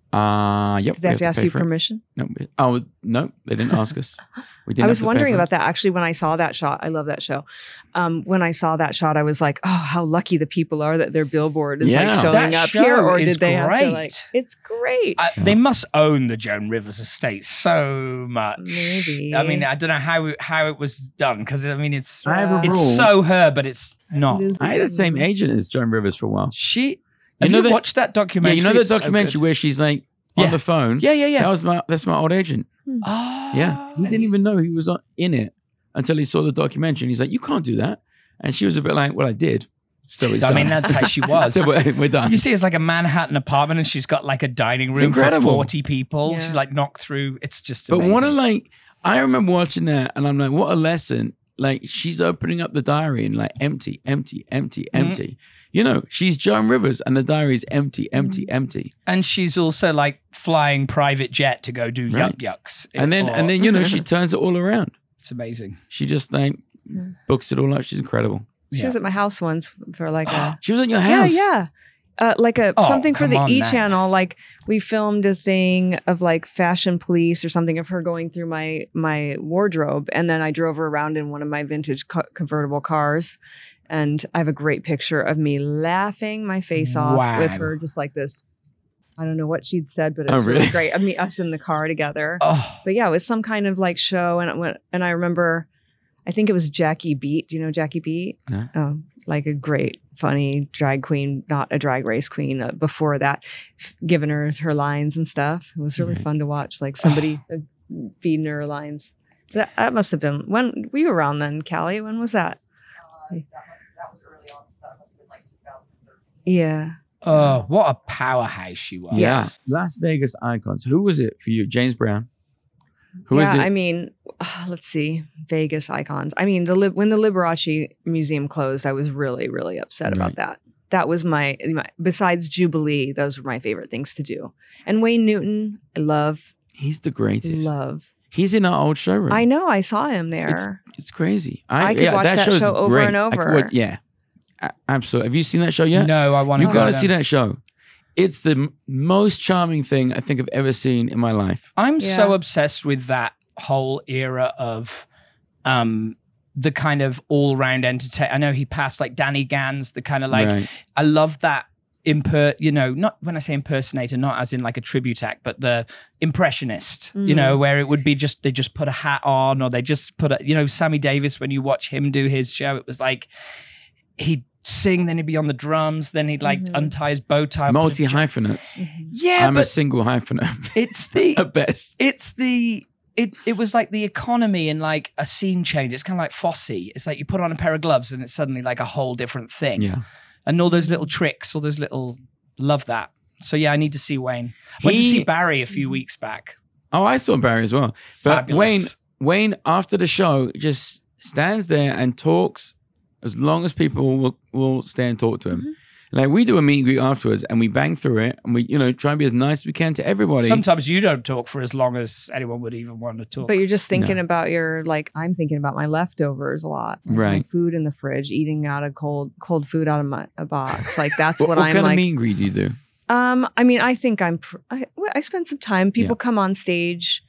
Uh, yep. Did they we have to ask pay you for it. permission? No. we- Oh no, they didn't ask us. We didn't. I have was to pay wondering for it. about that actually when I saw that shot. I love that show. Um, when I saw that shot, I was like, "Oh, how lucky the people are that their billboard is Yeah. like showing That up show here." Or is did they have to like? great. It's great. I, They must own the Joan Rivers estate so much. Maybe. I mean, I don't know how it, how it was done because I mean, it's I have a it's rule. so her, but it's not. It is I had the same agent as Joan Rivers for a while. She. Have know you that- watched that Yeah, documentary? you know the It's so documentary good. where she's like on Yeah. the phone. Yeah, yeah, yeah. That was my that's my old agent. Oh, Yeah, he didn't even know he was on, in it until he saw the documentary. And he's like, "You can't do that." And she was a bit like, "Well, I did." So it's I mean, done. that's how she was. So we're, we're done. You see, it's like a Manhattan apartment, and she's got like a dining It's room for incredible. forty people. Yeah. She's like knocked through. It's just But amazing. what a like, I remember watching that, and I'm like, what a lesson! Like she's opening up the diary and like empty, empty, empty, Mhm. empty. You know, she's Joan Rivers, and the diary's empty, empty, Mm-hmm. empty. And she's also like flying private jet to go do Right. yuck yucks. And then, Or- and then you know, she turns it all around. it's amazing. She just like Yeah. books it all up. She's incredible. She Yeah. was at my house once for like a She was at your yeah, house. yeah. Uh, like a Oh, something for come the on E now. channel. Like we filmed a thing of like fashion police or something of her going through my my wardrobe, and then I drove her around in one of my vintage co- convertible cars, and I have a great picture of me laughing my face off Wow. with her, just like this. I don't know what she'd said, but it's Oh, really really? great. I mean, us in the car together. Oh, But yeah, it was some kind of like show, and it went, and I remember. I think it was Jackie Beat. Do you know Jackie Beat? No. Oh, like a great, funny drag queen, not a drag race queen. Uh, before that, f- giving her her lines and stuff. It was really Right. fun to watch. Like somebody uh, feeding her lines. So that, that must have been when we were around then, Callie. When was that? Yeah. Oh, what a powerhouse she was. Yeah. Las Vegas icons. Who was it for you? James Brown. Who yeah, is it? I mean, let's see, Vegas icons. I mean, the Lib- when the Liberace Museum closed, I was really, really upset Right. about that. That was my, my, besides Jubilee, those were my favorite things to do. And Wayne Newton, I love, He's the greatest. love. He's in our old showroom. I know, I saw him there. It's, it's crazy. I could watch that show's show over great. and I could over. watch- yeah, A- absolutely. Have you seen that show yet? No, I want You to got to see that show. It's the m- most charming thing I think I've ever seen in my life. I'm Yeah. so obsessed with that whole era of um the kind of all-round entertain. I know he passed like Danny Gans, the kind of like Right. I love that imper you know, not when I say impersonator, not as in like a tribute act, but the impressionist, you know, where it would be just they just put a hat on or they just put a you know, Sammy Davis, when you watch him do his show, it was like he'd sing, then he'd be on the drums, then he'd like untie his bow tie. Multi hyphenates. Yeah, I'm a but single hyphenate it's the at best. it's the it it was like the economy in like a scene change. It's kind of like Fosse. It's like you put on a pair of gloves and it's suddenly like a whole different thing. Yeah. And all those little tricks, all those little love that. So yeah, I need to see Wayne. Went to He- see Barry a few weeks back. Oh, I saw Barry as well. But Fabulous. Wayne, Wayne, after the show, just stands there and talks as long as people will, will stay and talk to him. Like we do a meet and greet afterwards, and we bang through it, and we, you know, try and be as nice as we can to everybody. Sometimes you don't talk for as long as anyone would even want to talk. But you're just thinking No. about your, like, I'm thinking about my leftovers a lot. Like, my Right. food in the fridge, eating out of cold, cold food out of my a box. Like, that's what what, what I'm kind like. of meet and greet do you do? Um, I mean, I think I'm. Pr- I, well, I spend some time. People Yeah. come on stage,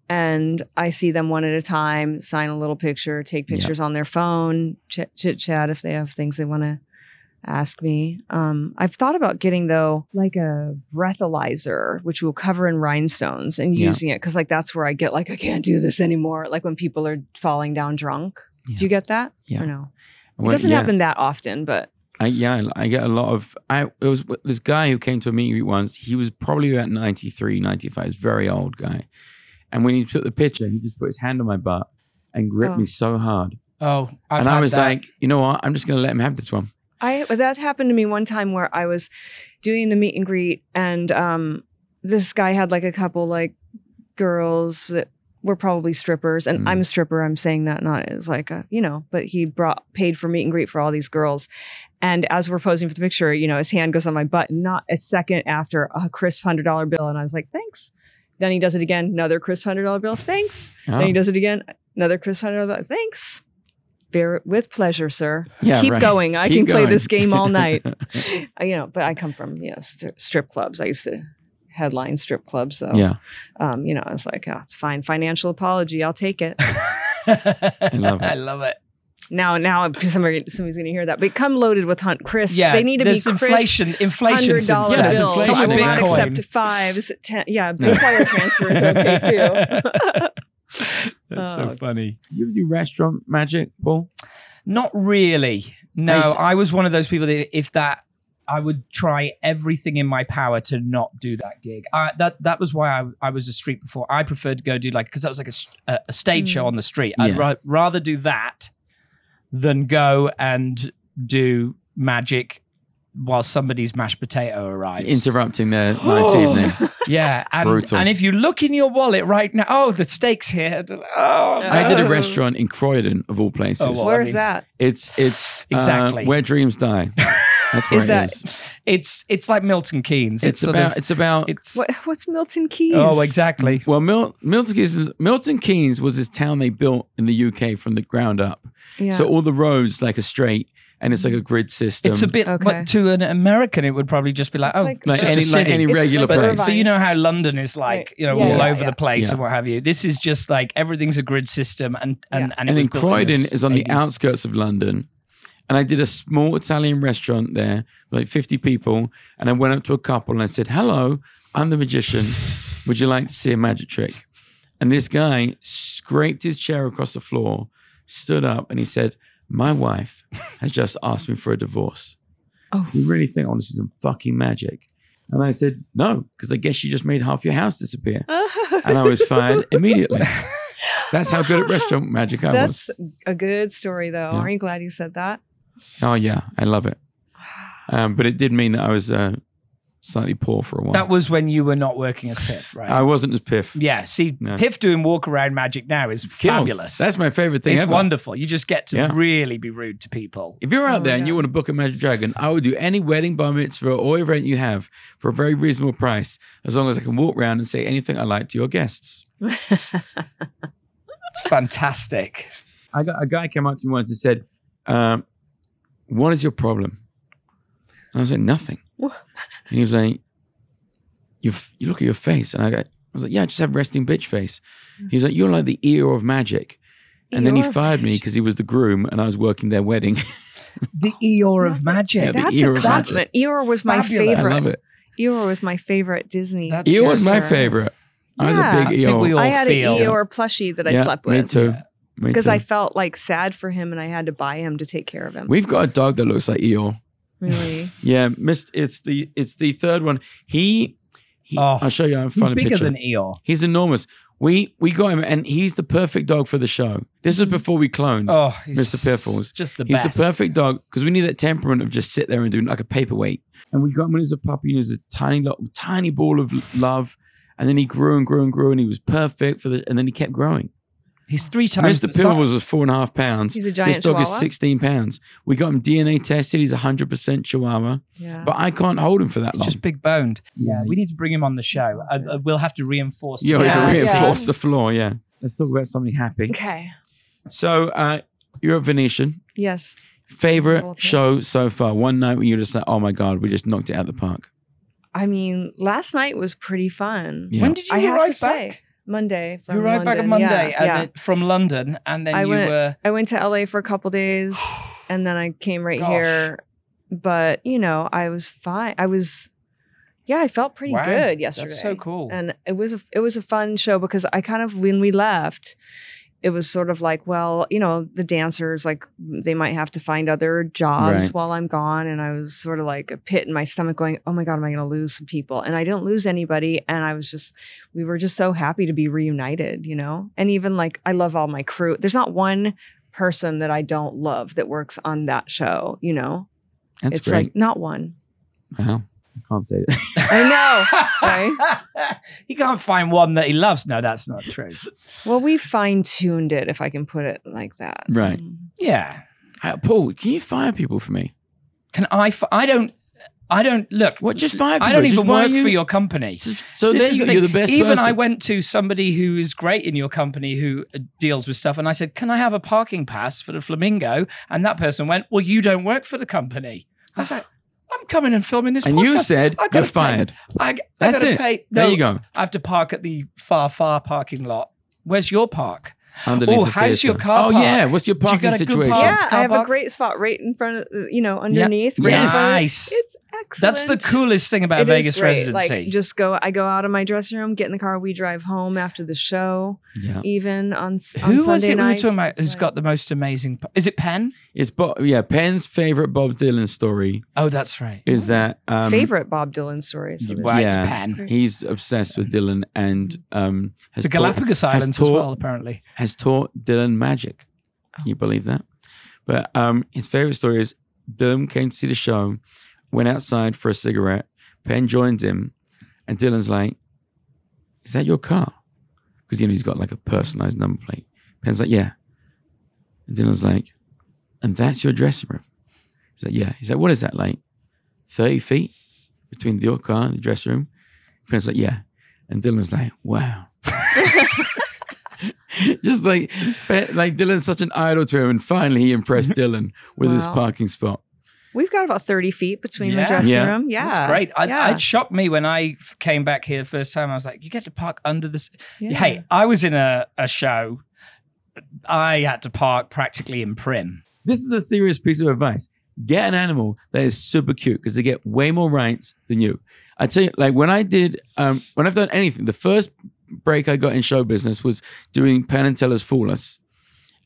and I see them one at a time. Sign a little picture, take Yeah. pictures on their phone, chit chit chat if they have things they want to ask me. Um, I've thought about getting though like a breathalyzer, which will cover in rhinestones, and Yeah. using it because like that's where I get like I can't do this anymore. Like when people are falling down drunk. Yeah. Do you get that? Yeah. Or no? It Well, doesn't yeah. happen that often, but I, yeah, I I get a lot of. I it was this guy who came to a meet and greet once. He was probably about ninety-three, ninety-five. He's a very old guy. And when he took the picture, he just put his hand on my butt and gripped Oh. me so hard. oh, I've and I had was that. like, you know what? I'm just going to let him have this one. I that happened to me one time where I was doing the meet and greet, and um, this guy had like a couple like girls that were probably strippers, and Mm. I'm a stripper. I'm saying that not as like a you know, but he brought paid for meet and greet for all these girls, and as we're posing for the picture, you know, his hand goes on my butt, and not a second after a crisp hundred dollar bill, and I was like, thanks. Then he does it again, another crisp hundred dollar bill, thanks. Oh. Then he does it again, another crisp hundred dollar bill, thanks. Bear with pleasure, sir. Yeah, Keep right. going. I Keep can play going. this game all night. Uh, you know, but I come from you know st- strip clubs. I used to headline strip clubs, so Yeah, um, you know, I was like, oh, it's fine. Financial apology, I'll take it. I love it. I love it. now, now somebody, somebody's going to hear that. But come loaded with hunt crisp. Yeah, they need to be there's crisp. inflation. Inflation Hundred since dollar Yeah, there's bills. inflation. I will Come not on, accept fives. Ten, yeah, big wire transfer is okay too. That's Oh. so funny. You do restaurant magic, Paul? Not really. No, I s- I was one of those people that if that, I would try everything in my power to not do that gig. I, that that was why I, I was a street before. I preferred to go do like, because that was like a, s- a- a stage show on the street. I'd Yeah. ra- rather do that than go and do magic while somebody's mashed potato arrives. Interrupting their nice evening. Yeah. And, Brutal. and if you look in your wallet right now, oh, the steak's here. Oh, I did a Oh. restaurant in Croydon, of all places. Oh, well, Where's I mean- that? It's it's uh, Exactly. where dreams die. That's where Is it that- is. It's it's like Milton Keynes. It's, sort about of- it's about it's What, what's Milton Keynes? oh exactly. well, Mil- Milton Keynes is, Milton Keynes was this town they built in the U K from the ground up. Yeah. So all the roads like are straight, and it's like a grid system. It's a bit, Okay. but to an American, it would probably just be like, oh, like- it's like just any a like city. any It's regular like but, place. but you know how London is like, Right. you know, Yeah, all yeah, over yeah. the place Yeah. and what have you. This is just like everything's a grid system, and and Yeah. and, it and was then built in Croydon the is on the eighties. outskirts of London. And I did a small Italian restaurant there, like fifty people. And I went up to a couple and I said, hello, I'm the magician. Would you like to see a magic trick? And this guy scraped his chair across the floor, stood up and he said, my wife has just asked me for a divorce. Oh. You really think I want to see some fucking magic? And I said, no, because I guess she just made half your house disappear. And I was fired immediately. That's how good at restaurant magic I That's was. a good story, though. Yeah. Aren't you glad you said that? Oh, yeah. I love it. Um, but it did mean that I was uh, slightly poor for a while. That was when you were not working as Piff, right? I wasn't as Piff. yeah. See, No. Piff doing walk around magic now is Kills. fabulous. That's my favorite thing it's ever. wonderful. You just get to Yeah. really be rude to people. If you're out Oh there my and you God. want to book a Magic Dragon, I would do any wedding, bar mitzvah, or event you have for a very reasonable price, as long as I can walk around and say anything I like to your guests. It's fantastic. I got a guy came up to me once and said, um, what is your problem? And I was like, nothing. What? And he was like, you f- you look at your face. And I, got, I was like, yeah, I just have resting bitch face. He's like, you're like the Eeyore of magic. And then he Eeyore of fired me magic. because he was the groom and I was working their wedding. The Eeyore of magic. Yeah, the That's Eeyore a of compliment. Eeyore was my Fabulous. I favorite. love it. Eeyore was my favorite Disney. That's- Eeyore was my character. favorite. I was a Yeah. big I think Eeyore. we all I had feel. an Eeyore plushie that I yeah, slept me with too. Me because too. I felt like sad for him and I had to buy him to take care of him. We've got a dog that looks like Eeyore. really. Yeah, missed. It's the it's the third one. He, he Oh, I'll show you. I'll He's find a bigger picture. than Eeyore. He's enormous. We we got him, and he's the perfect dog for the show. This was before we cloned. Oh, he's Mister Piffles. just the he's best. the perfect dog because we need that temperament of just sit there and do like a paperweight. And we got him when he was a puppy. And he was a tiny, lo- tiny ball of love. And then he grew and grew and grew, and he was perfect for the. And then he kept growing. He's three times Mister the size. Piffles was four and a half pounds. He's a giant This dog is chihuahua? sixteen pounds. We got him D N A tested. He's one hundred percent Chihuahua. Yeah. But I can't hold him for that He's long. just big boned. Yeah, we need to bring him on the show. Uh, uh, we'll have to reinforce. Yeah, the we have to Yeah, yeah. reinforce the floor. Yeah. Let's talk about something happy. okay. So, uh, you're at Venetian. Yes. Favorite Both. show so far? One night when you're just like, oh my God, we just knocked it out of the park. I mean, last night was pretty fun. Yeah. When did you I have to arrive say, back? Monday. From You arrived back on London. Monday Yeah, and yeah. then, from London, and then I you went- were. I went to L A for a couple days and then I came right Gosh. here. But, you know, I was fine. I was, yeah, I felt pretty Wow, good yesterday. That's so cool. And it was a, it was a fun show because I kind of, when we left, it was sort of like, well, you know, the dancers, like they might have to find other jobs Right. while I'm gone. And I was sort of like a pit in my stomach going, oh my God, am I going to lose some people? And I didn't lose anybody. And I was just, we were just so happy to be reunited, you know? And even like, I love all my crew. There's not one person that I don't love that works on that show, you know? That's it's great. like not one. Wow. I can't say it. I know. Right? He can't find one that he loves. No, that's not true. Well, we fine tuned it, if I can put it like that. Right. Yeah. Uh, Paul, can you fire people for me? Can I? F- I don't. I don't look. What? Just fire people. I don't Just even why work you- for your company. So, so This there is you the go. You're thing. the best Even person. I went to somebody who is great in your company who uh, deals with stuff, and I said, "Can I have a parking pass for the Flamingo?" And that person went, "Well, you don't work for the company." I was like, "I'm coming and filming this." And podcast. you said I gotta you're pay- fired. I, I That's gotta it. Pay. There No, you go. I have to park at the far, far parking lot. Where's your park? Underneath Oh, the how's your theatre. car Oh park? yeah. What's your Do you parking got a good situation? park? Yeah, car I have a park? great spot right in front of, uh, you know, underneath. Right in Yes. front of- Nice. It's excellent. That's the coolest thing about It is Vegas great. residency. Like, just go. I go out of my dressing room, get in the car, we drive home after the show. Yeah. Even on, s- on Who was Sunday it we were nights. talking about? It's Who's like- got the most amazing? Is it Penn? It's Bob, yeah. Penn's favorite Bob Dylan story Oh, that's right. is that um, favorite Bob Dylan story? So there's- Well, it's yeah, Penn. He's obsessed with Dylan and um, has The taught- Galapagos has Islands as taught- well, apparently. has taught Dylan magic. Can you believe that? But um, his favorite story is Dylan came to see the show, went outside for a cigarette. Penn joined him, and Dylan's like, "Is that your car?" Because you know he's got like a personalized number plate. Penn's like, "Yeah." And Dylan's like, "And that's your dressing room?" He's like, "Yeah." He's like, "What is that, like thirty feet between your car and the dressing room?" Penn's like, "Yeah." And Dylan's like, "Wow." Just like, like Dylan's such an idol to him, and finally he impressed Dylan with his Wow. parking spot. We've got about thirty feet between Yeah. the dressing Yeah. room. Yeah, That's great. I, yeah. It shocked me when I f- came back here the first time. I was like, you get to park under this. Yeah. Hey, I was in a, a show. I had to park practically in Prim. This is a serious piece of advice. Get an animal that is super cute because they get way more rights than you. I tell you, like when I did, um, when I've done anything, the first break I got in show business was doing Penn and Teller's Fool Us.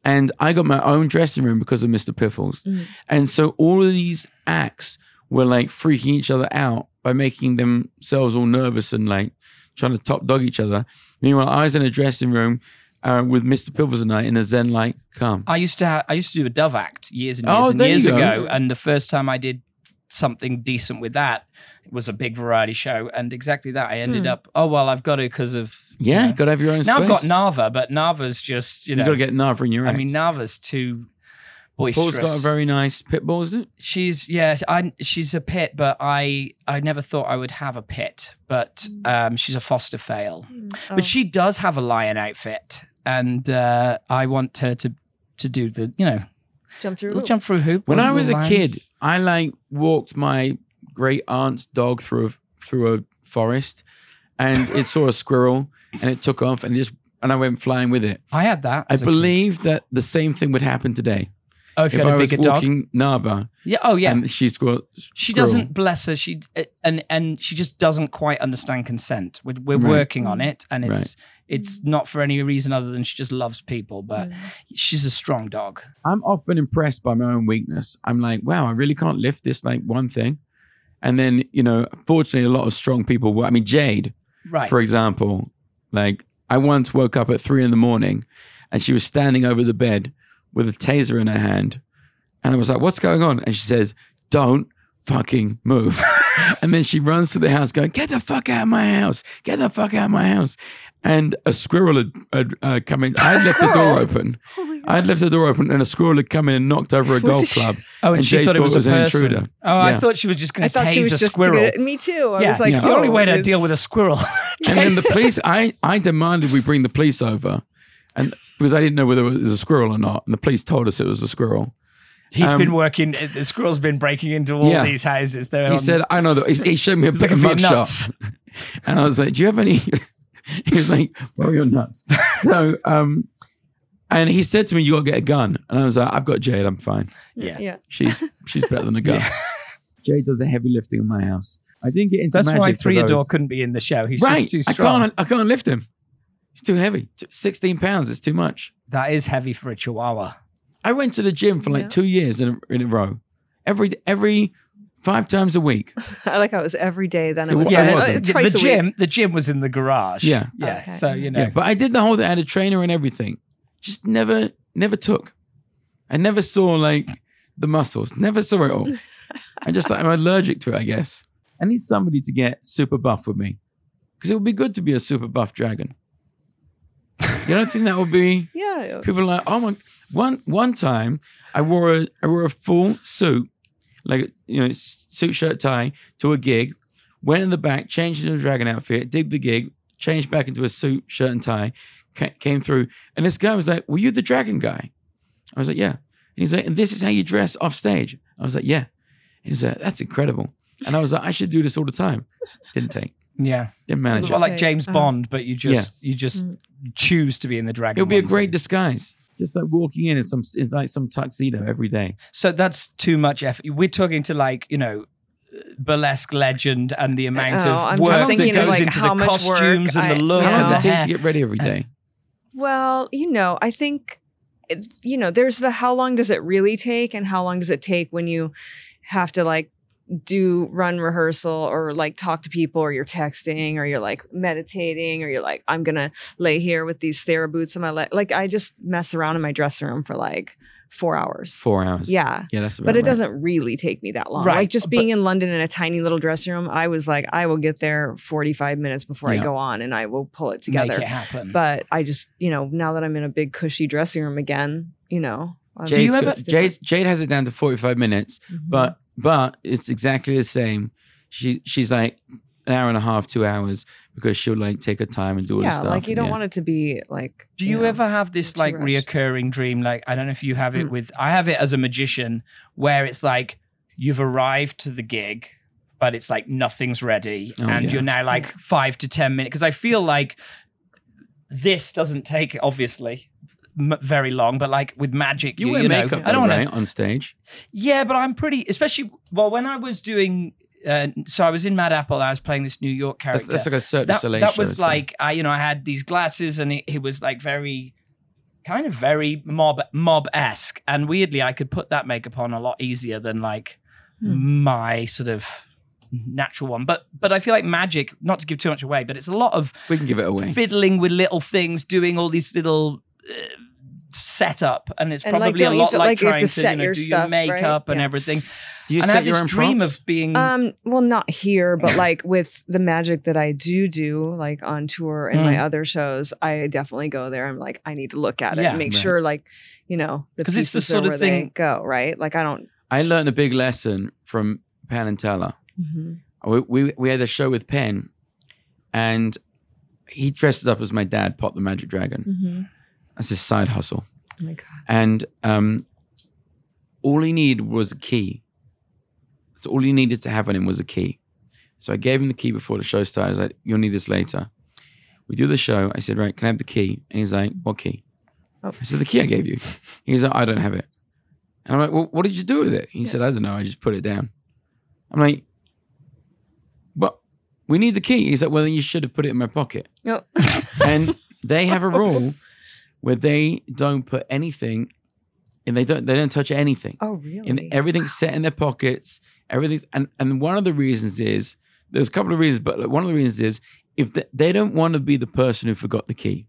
And I got my own dressing room because of Mister Piffles. Mm. And so all of these acts were like freaking each other out by making themselves all nervous and like trying to top dog each other. Meanwhile, I was in a dressing room uh, with Mister Piffles and I in a zen-like calm. I used to ha- I used to do a Dove act years and Oh, years and there you years go. ago, and the first time I did something decent with that, it was a big variety show, and exactly that. I ended Hmm. up, oh well, I've got to because of Yeah, you know. you got to have your own now space. I've got Nava, but Nava's just you you know. got to get Nava in your I act. mean, Nava's too Paul's boisterous. got a very nice pit bull, is it? She's yeah, I she's a pit, but I I never thought I would have a pit, but um, she's a foster fail. Oh. But she does have a lion outfit, and uh, I want her to to do the you know jump through. a little loop. jump through hoop. When with I was a lion. kid, I like walked my great aunt's dog through a, through a forest, and it saw a squirrel, and it took off, and it just and I went flying with it. I had that. I as a kid. believe that the same thing would happen today Oh, if, if you had I a was bigger dog. walking Nava Yeah. Oh, yeah. and she squirrel. She squirrel. doesn't, bless her. She and and she just doesn't quite understand consent. We're, we're Right. working on it, and it's Right. it's not for any reason other than she just loves people. But she's a strong dog. I'm often impressed by my own weakness. I'm like, wow, I really can't lift this like one thing. And then, you know, fortunately, a lot of strong people. will- I mean, Jade, Right. for example, like I once woke up at three in the morning and she was standing over the bed with a taser in her hand. And I was like, what's going on? And she says, don't fucking move. And then she runs through the house going, get the fuck out of my house. Get the fuck out of my house. And a squirrel had, had uh, come in. I had left the door open. I had left the door open and a squirrel had come in and knocked over a golf club. Oh, and, she Jade thought it was, a an person. intruder. Oh, I Yeah. thought she was just I going to thought she tase was a just squirrel. Gonna, me too. I yeah, was like, it's the only oh, way to it's- deal with a squirrel. And then the police, I, I demanded we bring the police over, and because I didn't know whether it was a squirrel or not, and the police told us it was a squirrel. He's Um, been working. The squirrel's been breaking into all Yeah. these houses. They're He on, said, "I know that." He, he showed me a He's bit of looking for your nuts. mugshot, and I was like, "Do you have any?" He was like, "Where are your nuts?" So, um, and he said to me, "You got to get a gun," and I was like, "I've got Jade. I'm fine. yeah. Yeah. She's she's better than a gun." Yeah. Jade does the heavy lifting in my house. I didn't get into That's magic why 'cause I Freador was- couldn't be in the show. He's right. just too I strong. can't. I can't lift him. He's too heavy. T- Sixteen pounds. It's too much. That is heavy for a Chihuahua. I went to the gym for like Yeah. two years in a, in a row, every every five times a week. I like how it was every day. Then it It was wa- uh, it uh, wasn't. The, twice the a gym. week. The gym was in the garage. Yeah. Yeah. Okay. So you know. Yeah, but I did the whole thing. I had a trainer and everything. Just never, never took. I never saw like the muscles. Never saw it all. I just like I'm allergic to it. I guess I need somebody to get super buff with me because it would be good to be a super buff dragon. You don't think that would be? Yeah. People are like, oh my! One one time, I wore a I wore a full suit, like you know, suit, shirt, tie to a gig. Went in the back, changed into a dragon outfit, did the gig, changed back into a suit, shirt, and tie. ca- Came through, and this guy was like, "Were you the dragon guy?" I was like, "Yeah." And he's like, "And this is how you dress off stage?" I was like, "Yeah." And he's like, "That's incredible." And I was like, "I should do this all the time." Didn't take. Yeah. Didn't manage Well, it. like Okay. James Uh-huh. Bond, but you just you just Mm. choose to be in the dragon. It would be a onesie. great disguise. Just like walking in in some, in like some tuxedo every day. So that's too much effort. We're talking to like you know. Burlesque legend and the amount Oh, of I'm work just that thinking goes of, like, into how the much costumes work and the I- look How Yeah. and long the does it take hair. to get ready every day? Well, you know, I think, it- you know, there's the how long does it really take and how long does it take when you have to like do run rehearsal or like talk to people or you're texting or you're like meditating or you're like, I'm going to lay here with these Thera boots on my leg. Like I just mess around in my dressing room for like four hours. Four hours. Yeah. Yeah, that's about But it right. doesn't really take me that long. Right, Like just being in London in a tiny little dressing room, I was like, I will get there forty-five minutes before Yeah. I go on and I will pull it Make together. it happen. But I just, you know, now that I'm in a big cushy dressing room again, you know. I'm- Do you Jade's ever- got- Jade, Jade has it down to forty-five minutes, Mhm. but but it's exactly the same. She she's like an hour and a half, two hours because she'll like take her time and do all yeah, the stuff. like you don't yeah. want it to be like. Do you know, ever have this too like rushed. reoccurring dream? Like, I don't know if you have it Mm. with, I have it as a magician where it's like you've arrived to the gig, but it's like nothing's ready. Oh, and yeah. you're now like five to ten minutes. Because I feel like this doesn't take, obviously, m- very long, but like with magic, You you, wear you know, makeup, I don't though, want right, on stage. Yeah, but I'm pretty, especially, well, when I was doing, uh, so I was in Mad Apple, I was playing this New York That's, character. that's like a Cirque du that, Soleil that show, was so- like I, you know, I had these glasses and it, it was like very kind of very mob mob esque, and weirdly, I could put that makeup on a lot easier than like Hmm. my sort of natural one. But but I feel like magic, not to give too much away, but it's a lot of We can give it away. fiddling with little things, doing all these little uh, setup, and it's And, like, probably don't a you lot feel like like you have trying to to, set you know, your do your stuff, right? makeup and Yeah. everything. Do you and I set have your this own dream props? of being. Um, well, not here, but like with the magic that I do do, like on tour and my Mm. other shows, I definitely go there. I'm like, I need to look at it Yeah. and make Right. sure, like, you know, the 'Cause it's the pieces sort are of where they thing- go, right? Like, I don't. I learned a big lesson from Penn and Teller. Mhm. We, we we had a show with Penn, and he dresses up as my dad, Pop the Magic Dragon. Mhm. That's his side hustle. Oh my god. And um, all he needed was a key. So all he needed to have on him was a key. So I gave him the key before the show started. I was like, you'll need this later. We do the show. I said, right, can I have the key? And he's like, what key? Oh. I said, the key I gave you. He's like, I don't have it. And I'm like, well, what did you do with it? He said, I don't know. I just put it down. I'm like, but we need the key. He's like, well, then you should have put it in my pocket. No. And they have a rule where they don't put anything, and they don't they don't touch anything. Oh really? And everything's set in their pockets. Everything's and and one of the reasons is there's a couple of reasons, but like, one of the reasons is if they, they don't want to be the person who forgot the key.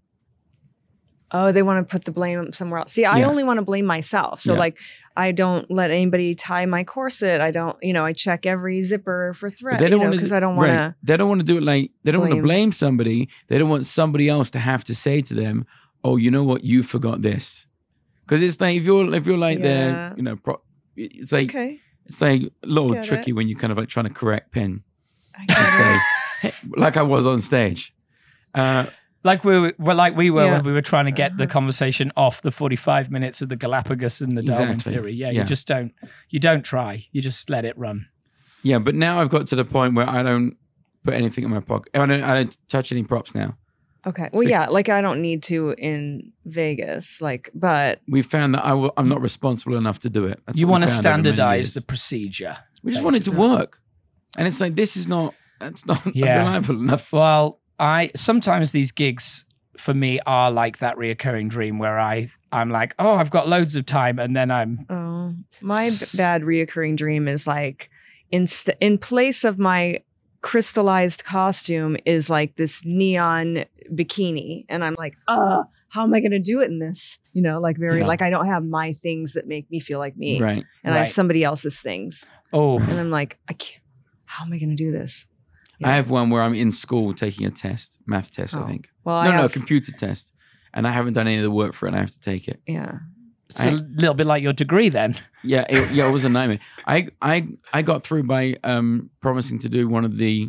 Oh, they want to put the blame somewhere else. See, I Yeah. only want to blame myself. So Yeah. like, I don't let anybody tie my corset. I don't, you know, I check every zipper for But thread. they don't want to because I don't want to. Right. They don't want to do it like they don't want to blame. blame somebody. They don't want somebody else to have to say to them, "Oh, you know what? You forgot this." Because it's like if you're if you're like Yeah. there, you know, pro, it's like Okay. it's like a little Get tricky it. when you're kind of like trying to correct Penn. I and get it. say, hey, like I was on stage. Uh, Like we were, well, like we were Yeah. when we were trying to get the Uh-huh. conversation off the forty-five minutes of the Galapagos and the Darwin Exactly. theory. Yeah, Yeah. you just don't, you don't try. You just let it run. yeah, but now I've got to the point where I don't put anything in my pocket. I don't. I don't touch any props now. Okay. Well, yeah, like I don't need to in Vegas, like, but We found that I will, I'm not responsible enough to do it. That's you what we want to found over many standardize years. the procedure. We just want it to basically. work, and it's like this is not. That's not Yeah. reliable enough. Well, I sometimes these gigs for me are like that reoccurring dream where I I'm like, oh, I've got loads of time, and then I'm oh, my b- bad reoccurring dream is like, in st- in place of my crystallized costume is like this neon bikini, and I'm like, uh, how am I going to do it in this? You know, like very Yeah. like I don't have my things that make me feel like me, Right. and I have Right. somebody else's things, oh and I'm like, I can't. How am I going to do this? Yeah. I have one where I'm in school taking a test, math test, I Oh. think. Well, no, I no, have, computer test, and I haven't done any of the work for it. And I have to take it. yeah. it's a little bit like your degree then. Yeah, it, yeah, it was a nightmare. I, I, I got through by um, promising to do one of the,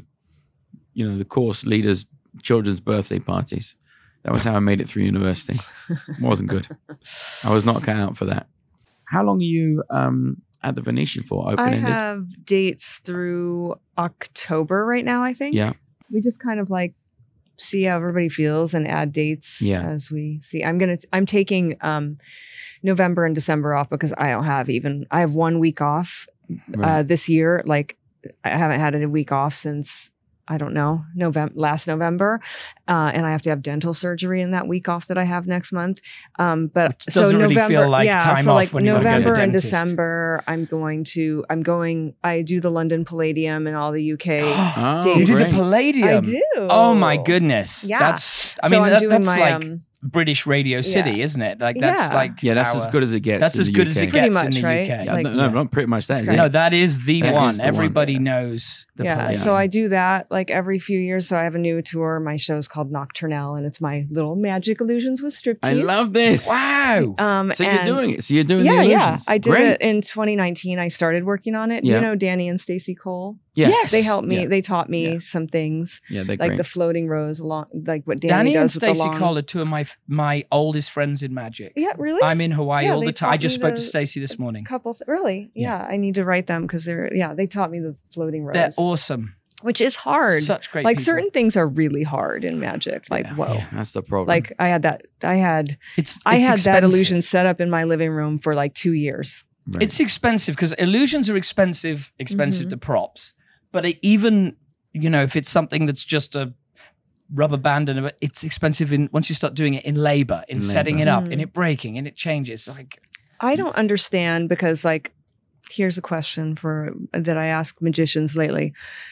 you know, the course leaders' children's birthday parties. That was how I made it through university. Wasn't good. I was not cut out for that. How long are you um, at the Venetian for? Open I ended. have dates through October right now, I think. Yeah. We just kind of like see how everybody feels and add dates Yeah. as we see. I'm going to, I'm taking um, November and December off because I don't have even, I have one week off Right. uh, this year. Like I haven't had a week off since, I don't know, November, last November. Uh, and I have to have dental surgery in that week off that I have next month. Um, but Which so doesn't really November, feel like yeah, time so off like when you go to the November and dentist. December, I'm going to, I'm going, I do the London Palladium and all the U K. Oh, dates. you do the great. Palladium. I do. Oh my goodness. Yeah. That's I So mean I'm that, doing that's my, like um, British Radio City, yeah. isn't it? Like that's Yeah. like Yeah, that's our- as good as it gets. That's in as the good U as K. it Pretty gets much, in the right? U K. Yeah, Like- no, no, yeah. not pretty much. That It's is great. it. No, that is the That one. is the one. Everybody knows the Yeah, Palladium. so I do that like every few years. So I have a new tour. My show's called Nocturnelle, and it's my little magic illusions with striptease. I love this. Wow. Um, So you're and- doing it. So you're doing yeah, the yeah. illusions. I did Great. it in twenty nineteen. I started working on it. Yeah. You know, Danny and Stacey Cole. Yeah. Yes. They helped me. Yeah. They taught me Yeah. some things, Yeah, they're like great. the floating rose along, like what Danny, Danny and does with the Stacey long. Cole are two of my my oldest friends in magic. Yeah, really. I'm in Hawaii Yeah, all they the time. I taught just me spoke the- to Stacey this morning. couple. Th- really? Yeah. Yeah. I need to write them because they're. Yeah, they taught me the floating rose, They're awesome. which is hard. Such great like people. certain things are really hard in magic. Like Yeah, whoa. yeah, that's the problem. Like I had that. I had. It's, I it's had that expensive. illusion set up in my living room for like two years. Right. It's expensive because illusions are expensive, expensive Mhm. to props. But it, even, you know, if it's something that's just a rubber band and a- it's expensive in once you start doing it in labor, in In setting labor. it up, Mm. in it breaking, and it changes. Like I don't understand because, like, here's a question for that I ask magicians lately.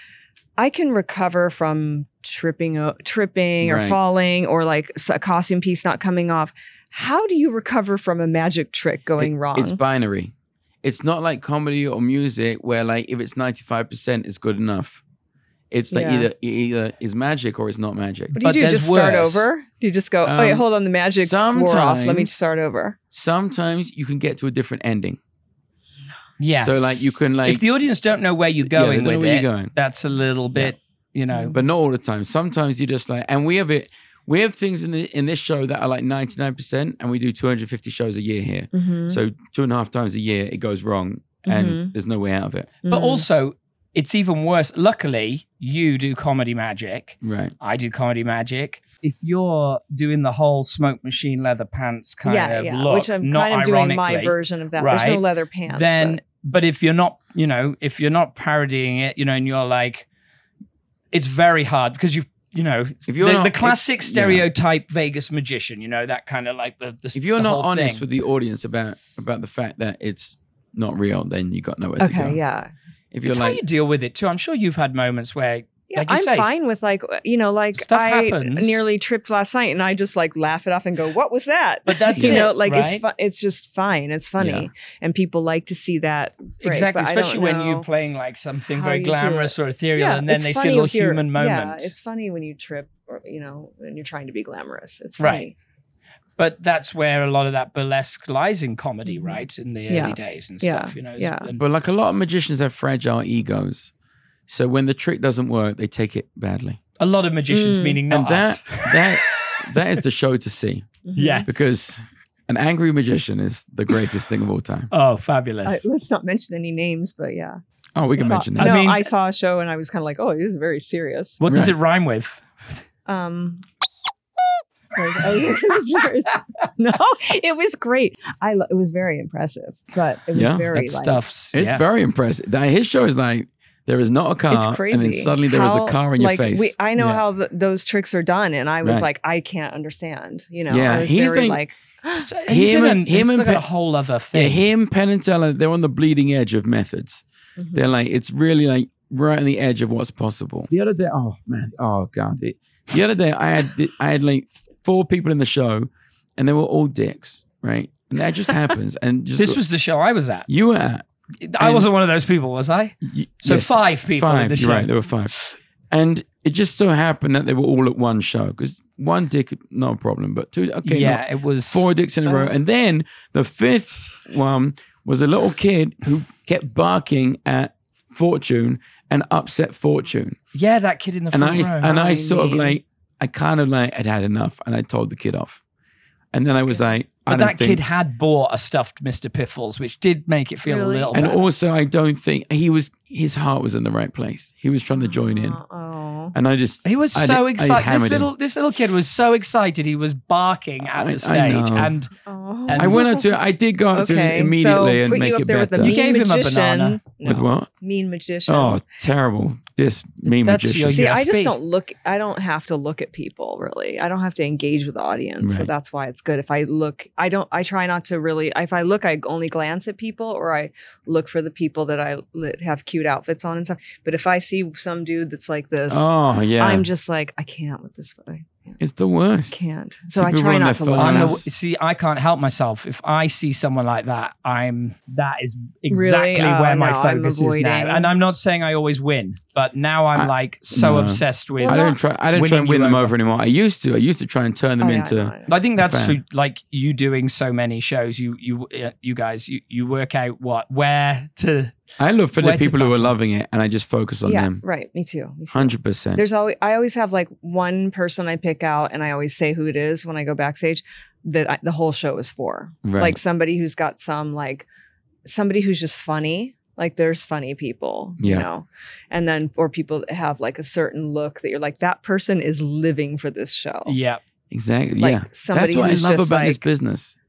I can recover from tripping, o- tripping or Right. falling, or like s- a costume piece not coming off. How do you recover from a magic trick going It- wrong? It's binary. It's not like comedy or music where like if it's ninety-five percent, it's good enough. It's like Yeah. either it either is magic or it's not magic. What do you But do? there's Just start worse. over? Do you just go, oh, wait, Um, hold on, the magic wore off. Let me sometimes- start over. Sometimes you can get to a different ending. yeah. So like you can like if the audience don't know where you're Yeah, they going don't know with where it, you're going. that's a little bit, you know. but not all the time. Sometimes you just like, and we have it. We have things in the in this show that are like ninety-nine percent, and we do two hundred fifty shows a year here. Mm-hmm. So two and a half times a year it goes wrong, and Mhm. there's no way out of it. But also, it's even worse. Luckily, you do comedy magic. Right. I do comedy magic. If you're doing the whole smoke machine leather pants kind yeah, of yeah, look, which I'm not kind of doing my ironically, version of that. There's no right, leather pants. then, but- but if you're not, you know, if you're not parodying it, you know, and you're like, it's very hard because you've, you know, If you're the, not- the classic if- yeah. stereotype Vegas magician, you know, that kind of like the, the If you're the not whole honest thing. with the audience about about the fact that it's not real, then you got nowhere to go. okay, yeah. If you're it's how like, you deal with it too. I'm sure you've had moments where, Yeah, like you I'm say, fine with like you know like Stuff I happens. nearly tripped last night and I just like laugh it off and go, what was that? but that's you it, know like right? it's fu- it's just fine. It's funny Yeah. and people like to see that break, Exactly, but I especially don't when you're know playing like something how very you do glamorous or ethereal, Yeah, and then it's they see a funny little if you're- human moment. Yeah, it's funny when you trip or you know when you're trying to be glamorous. It's Right. funny. But that's where a lot of that burlesque lies in comedy, Mhm. right? In the Yeah. early days and Yeah. stuff, you know. Yeah. And- but like a lot of magicians have fragile egos, so when the trick doesn't work, they take it badly, a lot of magicians, Mm. meaning not and that us. that that is the show to see Yes. because an angry magician is the greatest thing of all time. Oh, I, fabulous. let's not mention any names, but yeah. Oh, we can I saw- mention I that. No, mean- I saw a show and I was kind of like, oh, this is very serious. What does Right. it rhyme with? Um, like, oh, it was very, no, it was great. I lo- it was very impressive, but it was Yeah, very That like, stuff's It's yeah. very impressive. That his show is like there is not a car, it's crazy. and then suddenly there is How- a car in your like, face. We, I know Yeah. how th those tricks are done, and I was Right. like, I can't understand. You know, Yeah, I was he's very like- like, So he's Him in and- a, he's him and like a Pe- whole other yeah, thing. him, Penn and Teller, they're on the bleeding edge of methods. mhm. They're like, it's really like right on the edge of what's possible. The other day, oh man, oh god, the, the other day I had I had like four people in the show, and they were all dicks, right? And that just happens. And just This was the show I was at. you were at I And- wasn't one of those people, was I? y- So yes, five people five. in the You're show. right, there were five, and it just so happened that they were all at one show because one dick, not a problem, but two, okay, yeah, not- it was four dicks in a row. Oh. And then the fifth one was a little kid who kept barking at Fortune and upset Fortune. Yeah, that kid in the And front I row. and I I sort of mean- like I kind of like had had enough and I told the kid off. And then I was like, I But don't that think kid had bought a stuffed Mister Piffles, which did make it feel Really? a little and better. also I don't think he was his heart was in the right place. He was trying to join in. Oh, And I just He was I so did- I excited. hammered This him. little this little kid was so excited. He was barking at I- I the stage, know. and oh. And- I went up to I did go up to him Okay, immediately so and put make you up it there with the better. mean You gave him a magician. banana. With No. what? Mean magician. Oh, terrible. This mean That's magician. your- See, I U S B. just don't look. I don't have to look at people really. I don't have to engage with the audience, so Right. that's why it's good. If I look, I don't. I try not to really. If I look, I only glance at people, or I look for the people that I that have cute outfits on and stuff. But if I see some dude that's like this, Oh yeah. I'm just like, I can't with this. I it's the worst. can't. So See I people try on not their to look. phone. I'm at the, them. see, I can't help myself. If I see someone like that, I'm that is exactly Oh, where my no, I'm focus is now. avoiding. And I'm not saying I always win, but now I'm I- like so no. obsessed with. I don't try. I don't try winning and win you them over. over anymore. I used to. I used to try and turn them Oh, yeah, I into. know, I know. I think that's fan. for like you doing so many shows. You you uh, you guys you you work out what where to. I look for the Where to people who are button. loving it, and I just focus on Yeah, them. right. Me too. Me too. Hundred percent. There's always I always have like one person I pick out, and I always say who it is when I go backstage. That I, the whole show is for, Right. like somebody who's got some like somebody who's just funny. Like there's funny people, you Yeah. know, and then or people that have like a certain look that you're like that person is living for this show. Yeah, Exactly. Like yeah. somebody That's what I who's love just about this like- business.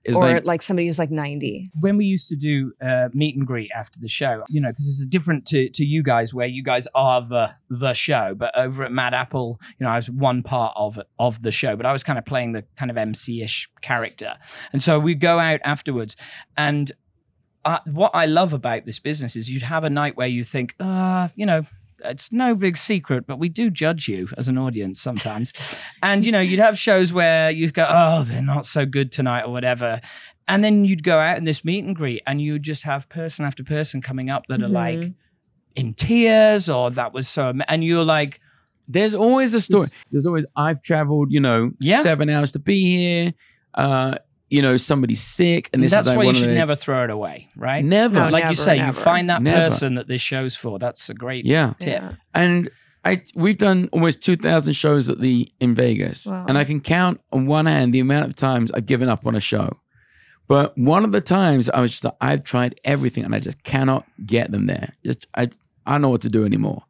It's or like, like somebody who's like ninety. When we used to do uh, meet and greet after the show, you know, because it's different to, to you guys, where you guys are the the show, but over at Mad Apple, you know, I was one part of of the show, but I was kind of playing the kind of M C-ish character, and so we go out afterwards, and uh, what I love about this business is you'd have a night where you think, uh, you know. It's no big secret, but we do judge you as an audience sometimes. And, you know, you'd have shows where you'd go, oh, they're not so good tonight or whatever. And then you'd go out in this meet and greet and you'd just have person after person coming up that are Mm-hmm. like in tears or that was so, am-" and you're like, there's always a story. There's always, I've traveled, you know, Yeah. seven hours to be here. Uh, you know, somebody's sick. And this that's is like why you one should of the, never throw it away, right? Never. No, like you never, say, you never. find that Never. person that this show's for. That's a great Yeah. tip. Yeah. And I we've done almost two thousand shows at the in Vegas. Wow. And I can count on one hand the amount of times I've given up on a show. But one of the times I was just like, I've tried everything and I just cannot get them there. Just I I don't know what to do anymore.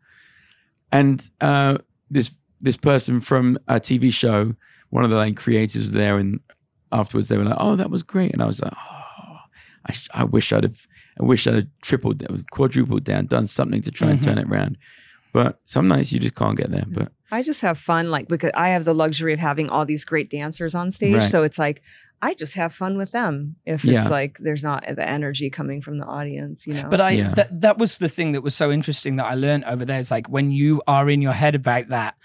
And uh, this this person from a T V show, one of the like creators was there, and afterwards they were like, "Oh, that was great," and I was like, "Oh, I, sh- I wish I'd have, I wish I'd have tripled, it was quadrupled down, done something to try and Mm-hmm. turn it around." But some nights you just can't get there. But I just have fun, like, because I have the luxury of having all these great dancers on stage. Right. So it's like, I just have fun with them if Yeah. it's like there's not the energy coming from the audience, you know? But I Yeah. that that was the thing that was so interesting that I learned over there is like when you are in your head about that,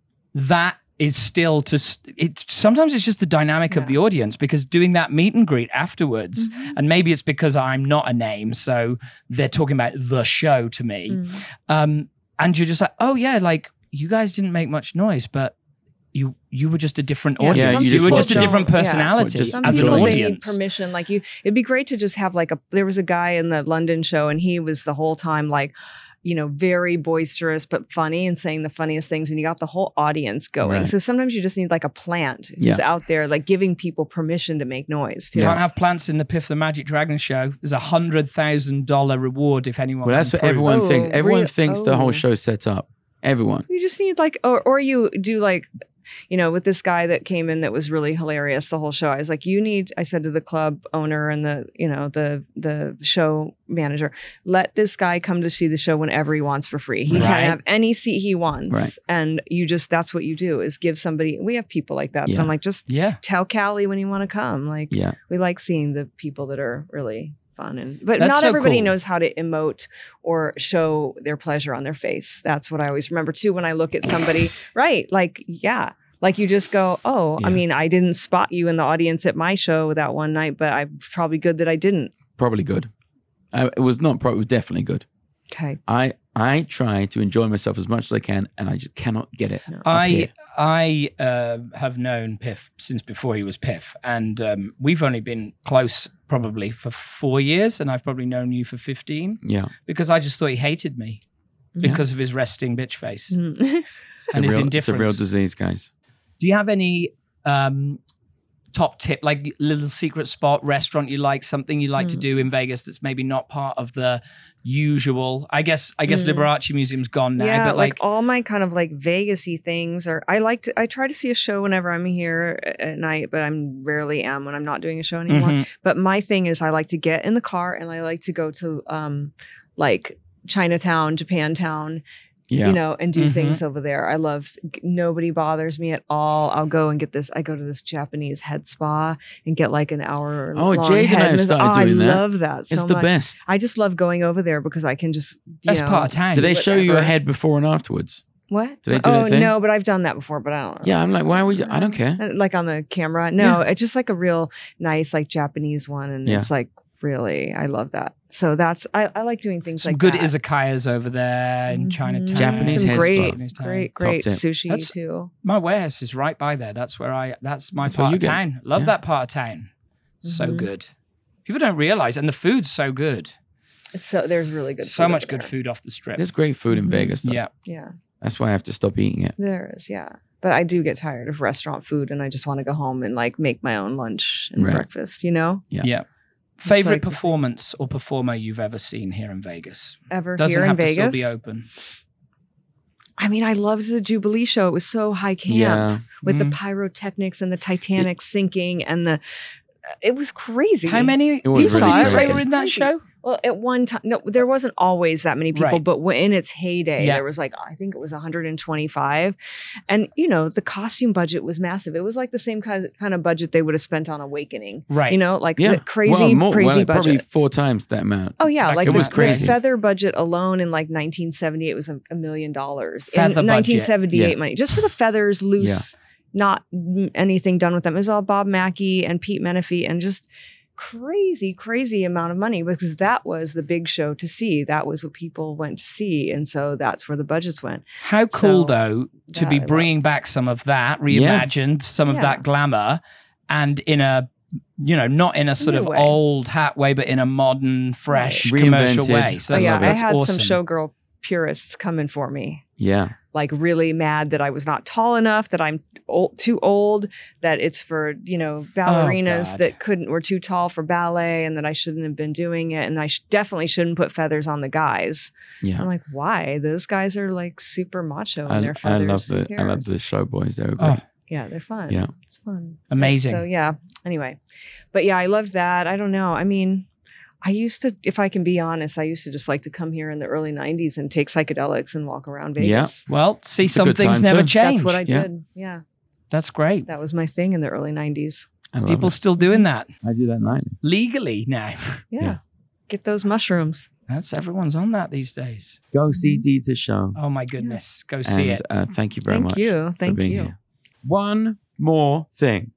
that is still to st- it's sometimes it's just the dynamic of Yeah. the audience, because doing that meet and greet afterwards, and maybe it's because I'm not a name, so they're talking about the show to me, Mm. um, and you're just like, oh yeah, like you guys didn't make much noise, but. You you were just a different Yeah, audience. some you people were just a don't- different yeah. personality Just Some as an people, they need audience. permission. Like you, it'd be great to just have like a. There was a guy in the London show, and he was the whole time like, you know, very boisterous but funny and saying the funniest things, and you got the whole audience going. Right. So sometimes you just need like a plant who's Yeah. out there, like giving people permission to make noise too. You Yeah. can't have plants in the Piff the Magic Dragon show. There's a hundred thousand dollar reward if anyone. well, that's can what prove. everyone Oh, thinks. Everyone real- thinks the oh. whole show's set up. Everyone. You just need like, or or you do like, you know, with this guy that came in that was really hilarious the whole show. I was like, you need. I said to the club owner and the, you know, the the show manager, let this guy come to see the show whenever he wants for free. He Right. can have any seat he wants, Right. and you just that's what you do is give somebody. We have people like that. Yeah. I'm like, just Yeah. tell Callie when you want to come. Like, Yeah. we like seeing the people that are really fun, and but That's not so everybody cool. knows how to emote or show their pleasure on their face. That's what I always remember too when I look at somebody. Right, like yeah, like you just go, oh, I Yeah. mean, I didn't spot you in the audience at my show that one night, but I'm probably good that I didn't. Probably good. Uh, it was not probably, it was definitely good. Okay, I I try to enjoy myself as much as I can, and I just cannot get it. up I here. I uh, have known Piff since before he was Piff, and um, we've only been close probably for four years, and I've probably known you for fifteen Yeah. because I just thought he hated me Yeah. because of his resting bitch face Mm. It's and a his real, indifference. It's a real disease, guys. Do you have any um, top tip, like little secret spot, restaurant you like, something you like to Mm. do in Vegas that's maybe not part of the usual? I guess I guess Mm. Liberace Museum's gone now, yeah, but like, like, all my kind of like Vegas-y things are. I like to. I try to see a show whenever I'm here at at night, but I'm rarely am when I'm not doing a show anymore. Mhm. But my thing is, I like to get in the car and I like to go to um, like Chinatown, Japantown, Yeah. you know, and do Mhm. things over there. I love. Nobody bothers me at all. I'll go and get this. I go to this Japanese head spa and get like an hour. Oh, long Jade and I head have mas- started oh, doing I that. love that so it's the much. best. I just love going over there because I can just. You that's know, part of town. Do they show you your whatever. head before and afterwards? What? Do they do oh that thing? no, but I've done that before. But I don't. Yeah, I'm like, why would you? I don't care. Uh, Like on the camera. No, it's just like a real nice, like Japanese one, and Yeah. it's like really, I love that. So that's I, I like doing things Some like good that. izakayas over there in Mhm. Chinatown. Japanese Some head great, spa. Japanese town. great, Top great tip. sushi That's- too. My warehouse is right by there. That's where I. That's my That's where part you of go. town. Love Yeah. that part of town. So Mhm. good. People don't realize, and the food's so good. It's so there's really good. so food much over good there. food off the strip. There's great food in Mhm. Vegas. Though. Yeah. Yeah, That's why I have to stop eating it. there is. Yeah, but I do get tired of restaurant food, and I just want to go home and like make my own lunch and Right. breakfast. You know, Yeah. Yeah. Favorite like- performance or performer you've ever seen here in Vegas? ever Doesn't here in have to Vegas. still be open. I mean, I loved the Jubilee show. It was so high camp. Yeah. with Mhm. the pyrotechnics and the Titanic sinking and the it was crazy. How many It was people really did you say crazy. were in that Crazy. show? Well, at one time, no, there wasn't always that many people, Right. but when- in its heyday, Yeah. there was like, I think it was one hundred twenty-five. And, you know, the costume budget was massive. It was like the same kind kind of budget they would have spent on Awakening. Right. You know, like Yeah. the crazy, well, more, crazy well, probably budget. four times that amount. Oh yeah, Back like in the, that the crazy. feather budget alone in like nineteen seventy-eight was a, a million dollars. Feather in budget. nineteen seventy-eight Yeah. money just for the feathers, loose, not mm, anything done with them. It was all Bob Mackie and Pete Menefee and just crazy, crazy amount of money because that was the big show to see. That was what people went to see, and so that's where the budgets went. How cool, So, though, to that be I love. bringing back some of that, reimagined some of Yeah. that glamour, and in a, you know, not in a sort New of way. old hat way, but in a modern, fresh, Right. commercial Reinvented. way. So Oh that's, yeah, I that's had awesome. some showgirl purists coming for me. Yeah. Like really mad that I was not tall enough, that I'm old, too old, that it's for, you know, ballerinas God. that couldn't, were too tall for ballet and that I shouldn't have been doing it. And I sh- definitely shouldn't put feathers on the guys. Yeah. I'm like, why? Those guys are like super macho in I, their I feathers. love Who the I love cares? the show boys. They were Oh, great. Yeah, they're fun. Yeah. It's fun. amazing. So yeah, anyway. But yeah, I loved that. I don't know. I mean, I used to, if I can be honest, I used to just like to come here in the early nineties and take psychedelics and walk around Yeah. Vegas. Well, see, a some good things time never too. change. That's what I Yeah. did. Yeah. That's great. That was my thing in the early nineties. I love People it. still doing that I do that nightly. legally now. Yeah. Yeah. Get those mushrooms. That's everyone's on that these days. Go see Dieter's show. Oh my goodness, go see and it. uh, thank you very Thank much. you. for Thank being you. here. One more thing.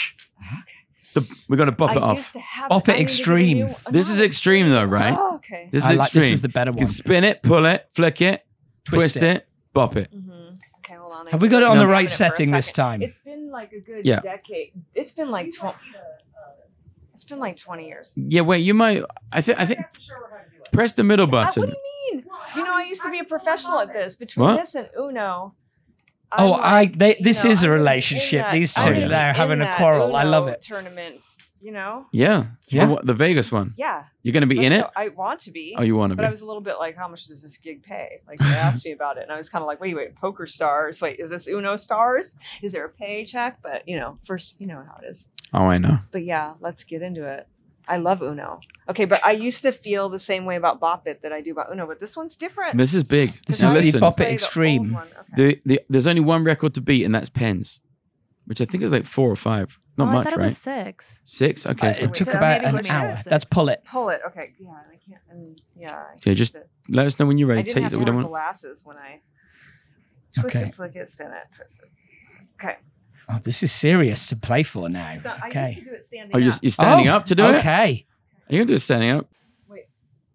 The, we're going to bop it off. to have Bop it extreme. This is extreme though, right? Oh, okay. This is I like extreme. this is the better You one. can spin it, pull it, flick it, Twist twist, it. it. bop it. Mhm. Okay, hold on. I Have we feel got it like on I'm the right having it for a setting this second. time? It's been like a good Yeah. decade. It's been like twenty. It's been like twenty years. Yeah, wait, you might. I think. I think. Press the middle Uh, what button. do you mean? Do you know I used to be a professional at this? Between What? this and Uno. Oh, I'm I- like, they- you this know, is a I'm in relationship. that- These I'm two, in they're having a that quarrel. I love Uno it. Tournaments, you know. Yeah. Yeah. The, what- the Vegas one. Yeah. You're going to be in That's it. how I want to be. Oh, you want to But be? I was a little bit like, how much does this gig pay? Like they asked me about it, and I was kind of like, wait, wait, poker stars. Wait, is this Uno stars? Is there a paycheck? But you know, first, you know how it is. Oh, I know. But yeah, let's get into it. I love Uno. Okay, but I used to feel the same way about Bop It that I do about Uno, but this one's different. This is big. This Now is the listen, Bop It Play the Extreme. old one. Okay. the, the, there's only one record to beat, and that's Penn's, which I think is like four or five. Not Oh, I much, thought it right? was six. Six? Okay. Uh, fine. it took Maybe about we an should hour. do six. That's pull it. Pull it. Okay. Yeah, I can't. And yeah. I Okay, just twist it. Let us know when you're I ready. didn't Take have that to we don't have want. glasses when I twist Okay. it, flick it, spin it, twist it. Okay. Oh, this is serious to play for now. So I used Okay. to do it standing Oh, you're, up. you're standing Oh, up to do it? Okay. Are you going to do it standing up? Wait.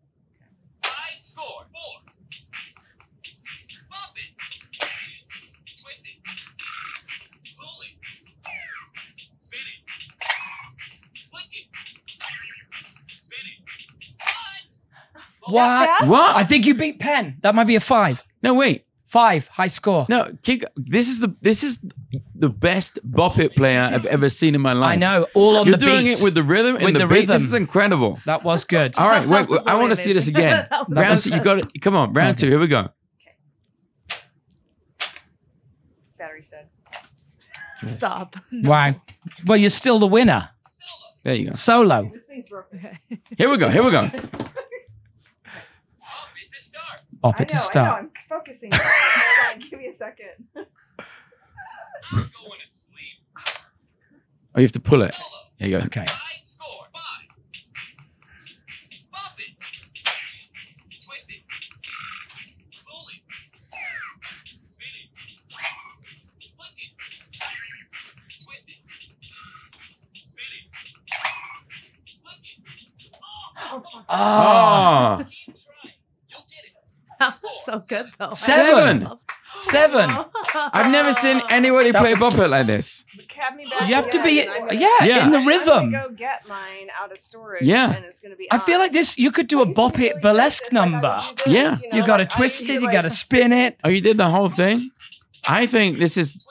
Score four. Bump it. Twist it. Pull it. Spin it. Flick it. Spin it. What? What? fast? What? I think you beat Penn. That might be a five. No, wait. Five. High score. No, kick. This is the this is the best Bop It player I've ever seen in my life. I know. All on You're the doing beat. it with the rhythm and With the, the beat. This rhythm. is incredible. That was good. All right, wait. That was I want to really see this amazing. again. That was Round so two. You got it. Come on, round Okay. two. Here we go. Battery said. Stop. Wow. Well, you're still the winner. There you go. Solo. This thing's broken. Here we go. Here we go. Bump it to start. Off I it know, to start. I know. I'm focusing. Hold on. Give me a second. I'm going to sleep. Oh, you have to pull it. There you go. Okay. High score five. Bump it. Twist it. Pull it. Spin it. Flick it. Twist it. Spin it. Flick it. Oh, Oh, keep trying. You'll get it. That was so good though. Seven. Seven. I've never seen anybody play Bop It like this. Cab me back You have to be, again, and I'm gonna- yeah, Yeah. in the I'm rhythm. gonna go get mine out of storage. Yeah. And it's gonna be. I feel on. like this. You could do a I used to bop really it do burlesque this, like, I would number. do this, Yeah. you know, You got to like, I twist used it. to, You like- got to spin it. Oh, you did the whole thing? I think this is.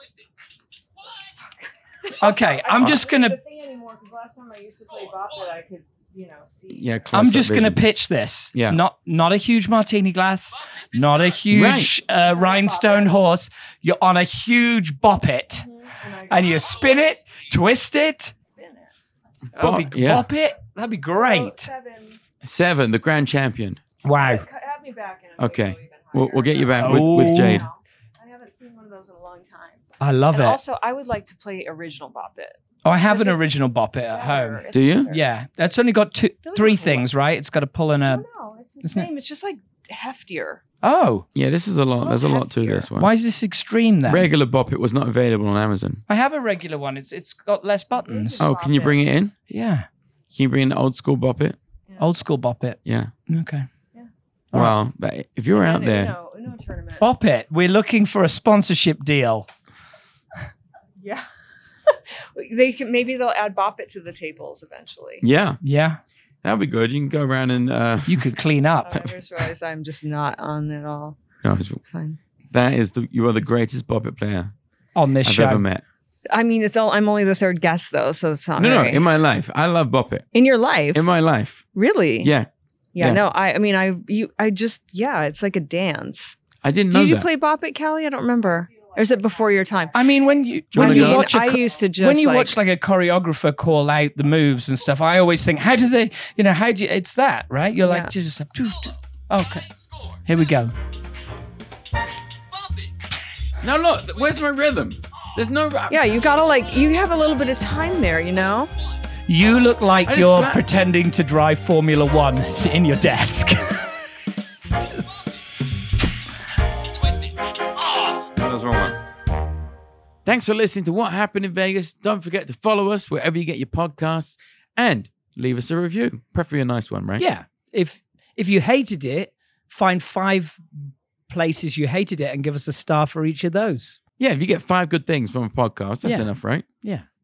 Okay, I I'm don't just do the gonna. thing anymore because last time I used to play Bop It, I could, you know, see. Yeah, I'm close-up just gonna vision. pitch this. Yeah. Not not a huge martini glass. Not a huge uh, rhinestone horse. You're on a huge bop it, And, I go, and you spin it, twist it. spin it. That'd be, yeah. Bop it. That'd be great. seven. Seven, the grand champion. Wow. Have me back in. Okay. We'll, we'll get you back with, with Oh. Jade. I haven't seen one of those in a long time. I love And it. also, I would like to play original Bop It. Oh, I have This an is original Bop It at better. home. It's Do you? better. Yeah, that's only got two, Those three ones are things, right? It's got to pull in No, a. no, it's the Isn't it? same. It's just like heftier. Oh, Yeah, this is a lot. There's a lot to heftier. this one. why is this extreme then? Regular Bop It was not available on Amazon. I have a regular one. It's it's got less buttons. Mhm. Oh, can you Bop bring it in? Yeah, Can you bring in the old school Bop It? old school Bop It. Yeah. Okay. Well, Alright. that, if you're out Uno, there, Uno, Uno tournament. Bop It. We're looking for a sponsorship deal. Yeah. They can maybe they'll add Bop It to the tables eventually. yeah, Yeah, that'd be good. You can go around and uh, you could clean Oh, up. I just realized I'm just not on at all. no, it's, It's fine. that is the you are the greatest Bop It player On this I've show. ever met. I mean, it's all. I'm only the third guest though, so it's not. No, no, very- in my life, I love Bop It. in your life, In my life, really? yeah, yeah. yeah. No, I. I mean, I. You. I just. Yeah, it's like a dance. I didn't know Did you that. play Bop It, Callie? I don't remember. Or is it before your time? I mean, when you you when wanna you go? watch a I co- used to just when you like, watch like a choreographer call out the moves and stuff, I always think, how do they? You know, how do you? It's that, right? You're like, Yeah. you just have, doo, doo. Okay, Score. here we go. Bop it. Now look, where's my rhythm? There's no. Yeah, you gotta like. You have a little bit of time there, you know. You look like I just you're slapped. pretending to drive Formula One in your desk. Twist it. Ah. That was the wrong one. Thanks for listening to What Happened in Vegas. Don't forget to follow us wherever you get your podcasts and leave us a review. Preferably a nice one, right? Yeah. If if you hated it, find five places you hated it and give us a star for each of those. Yeah, if you get five good things from a podcast, that's Yeah. enough, right? Yeah.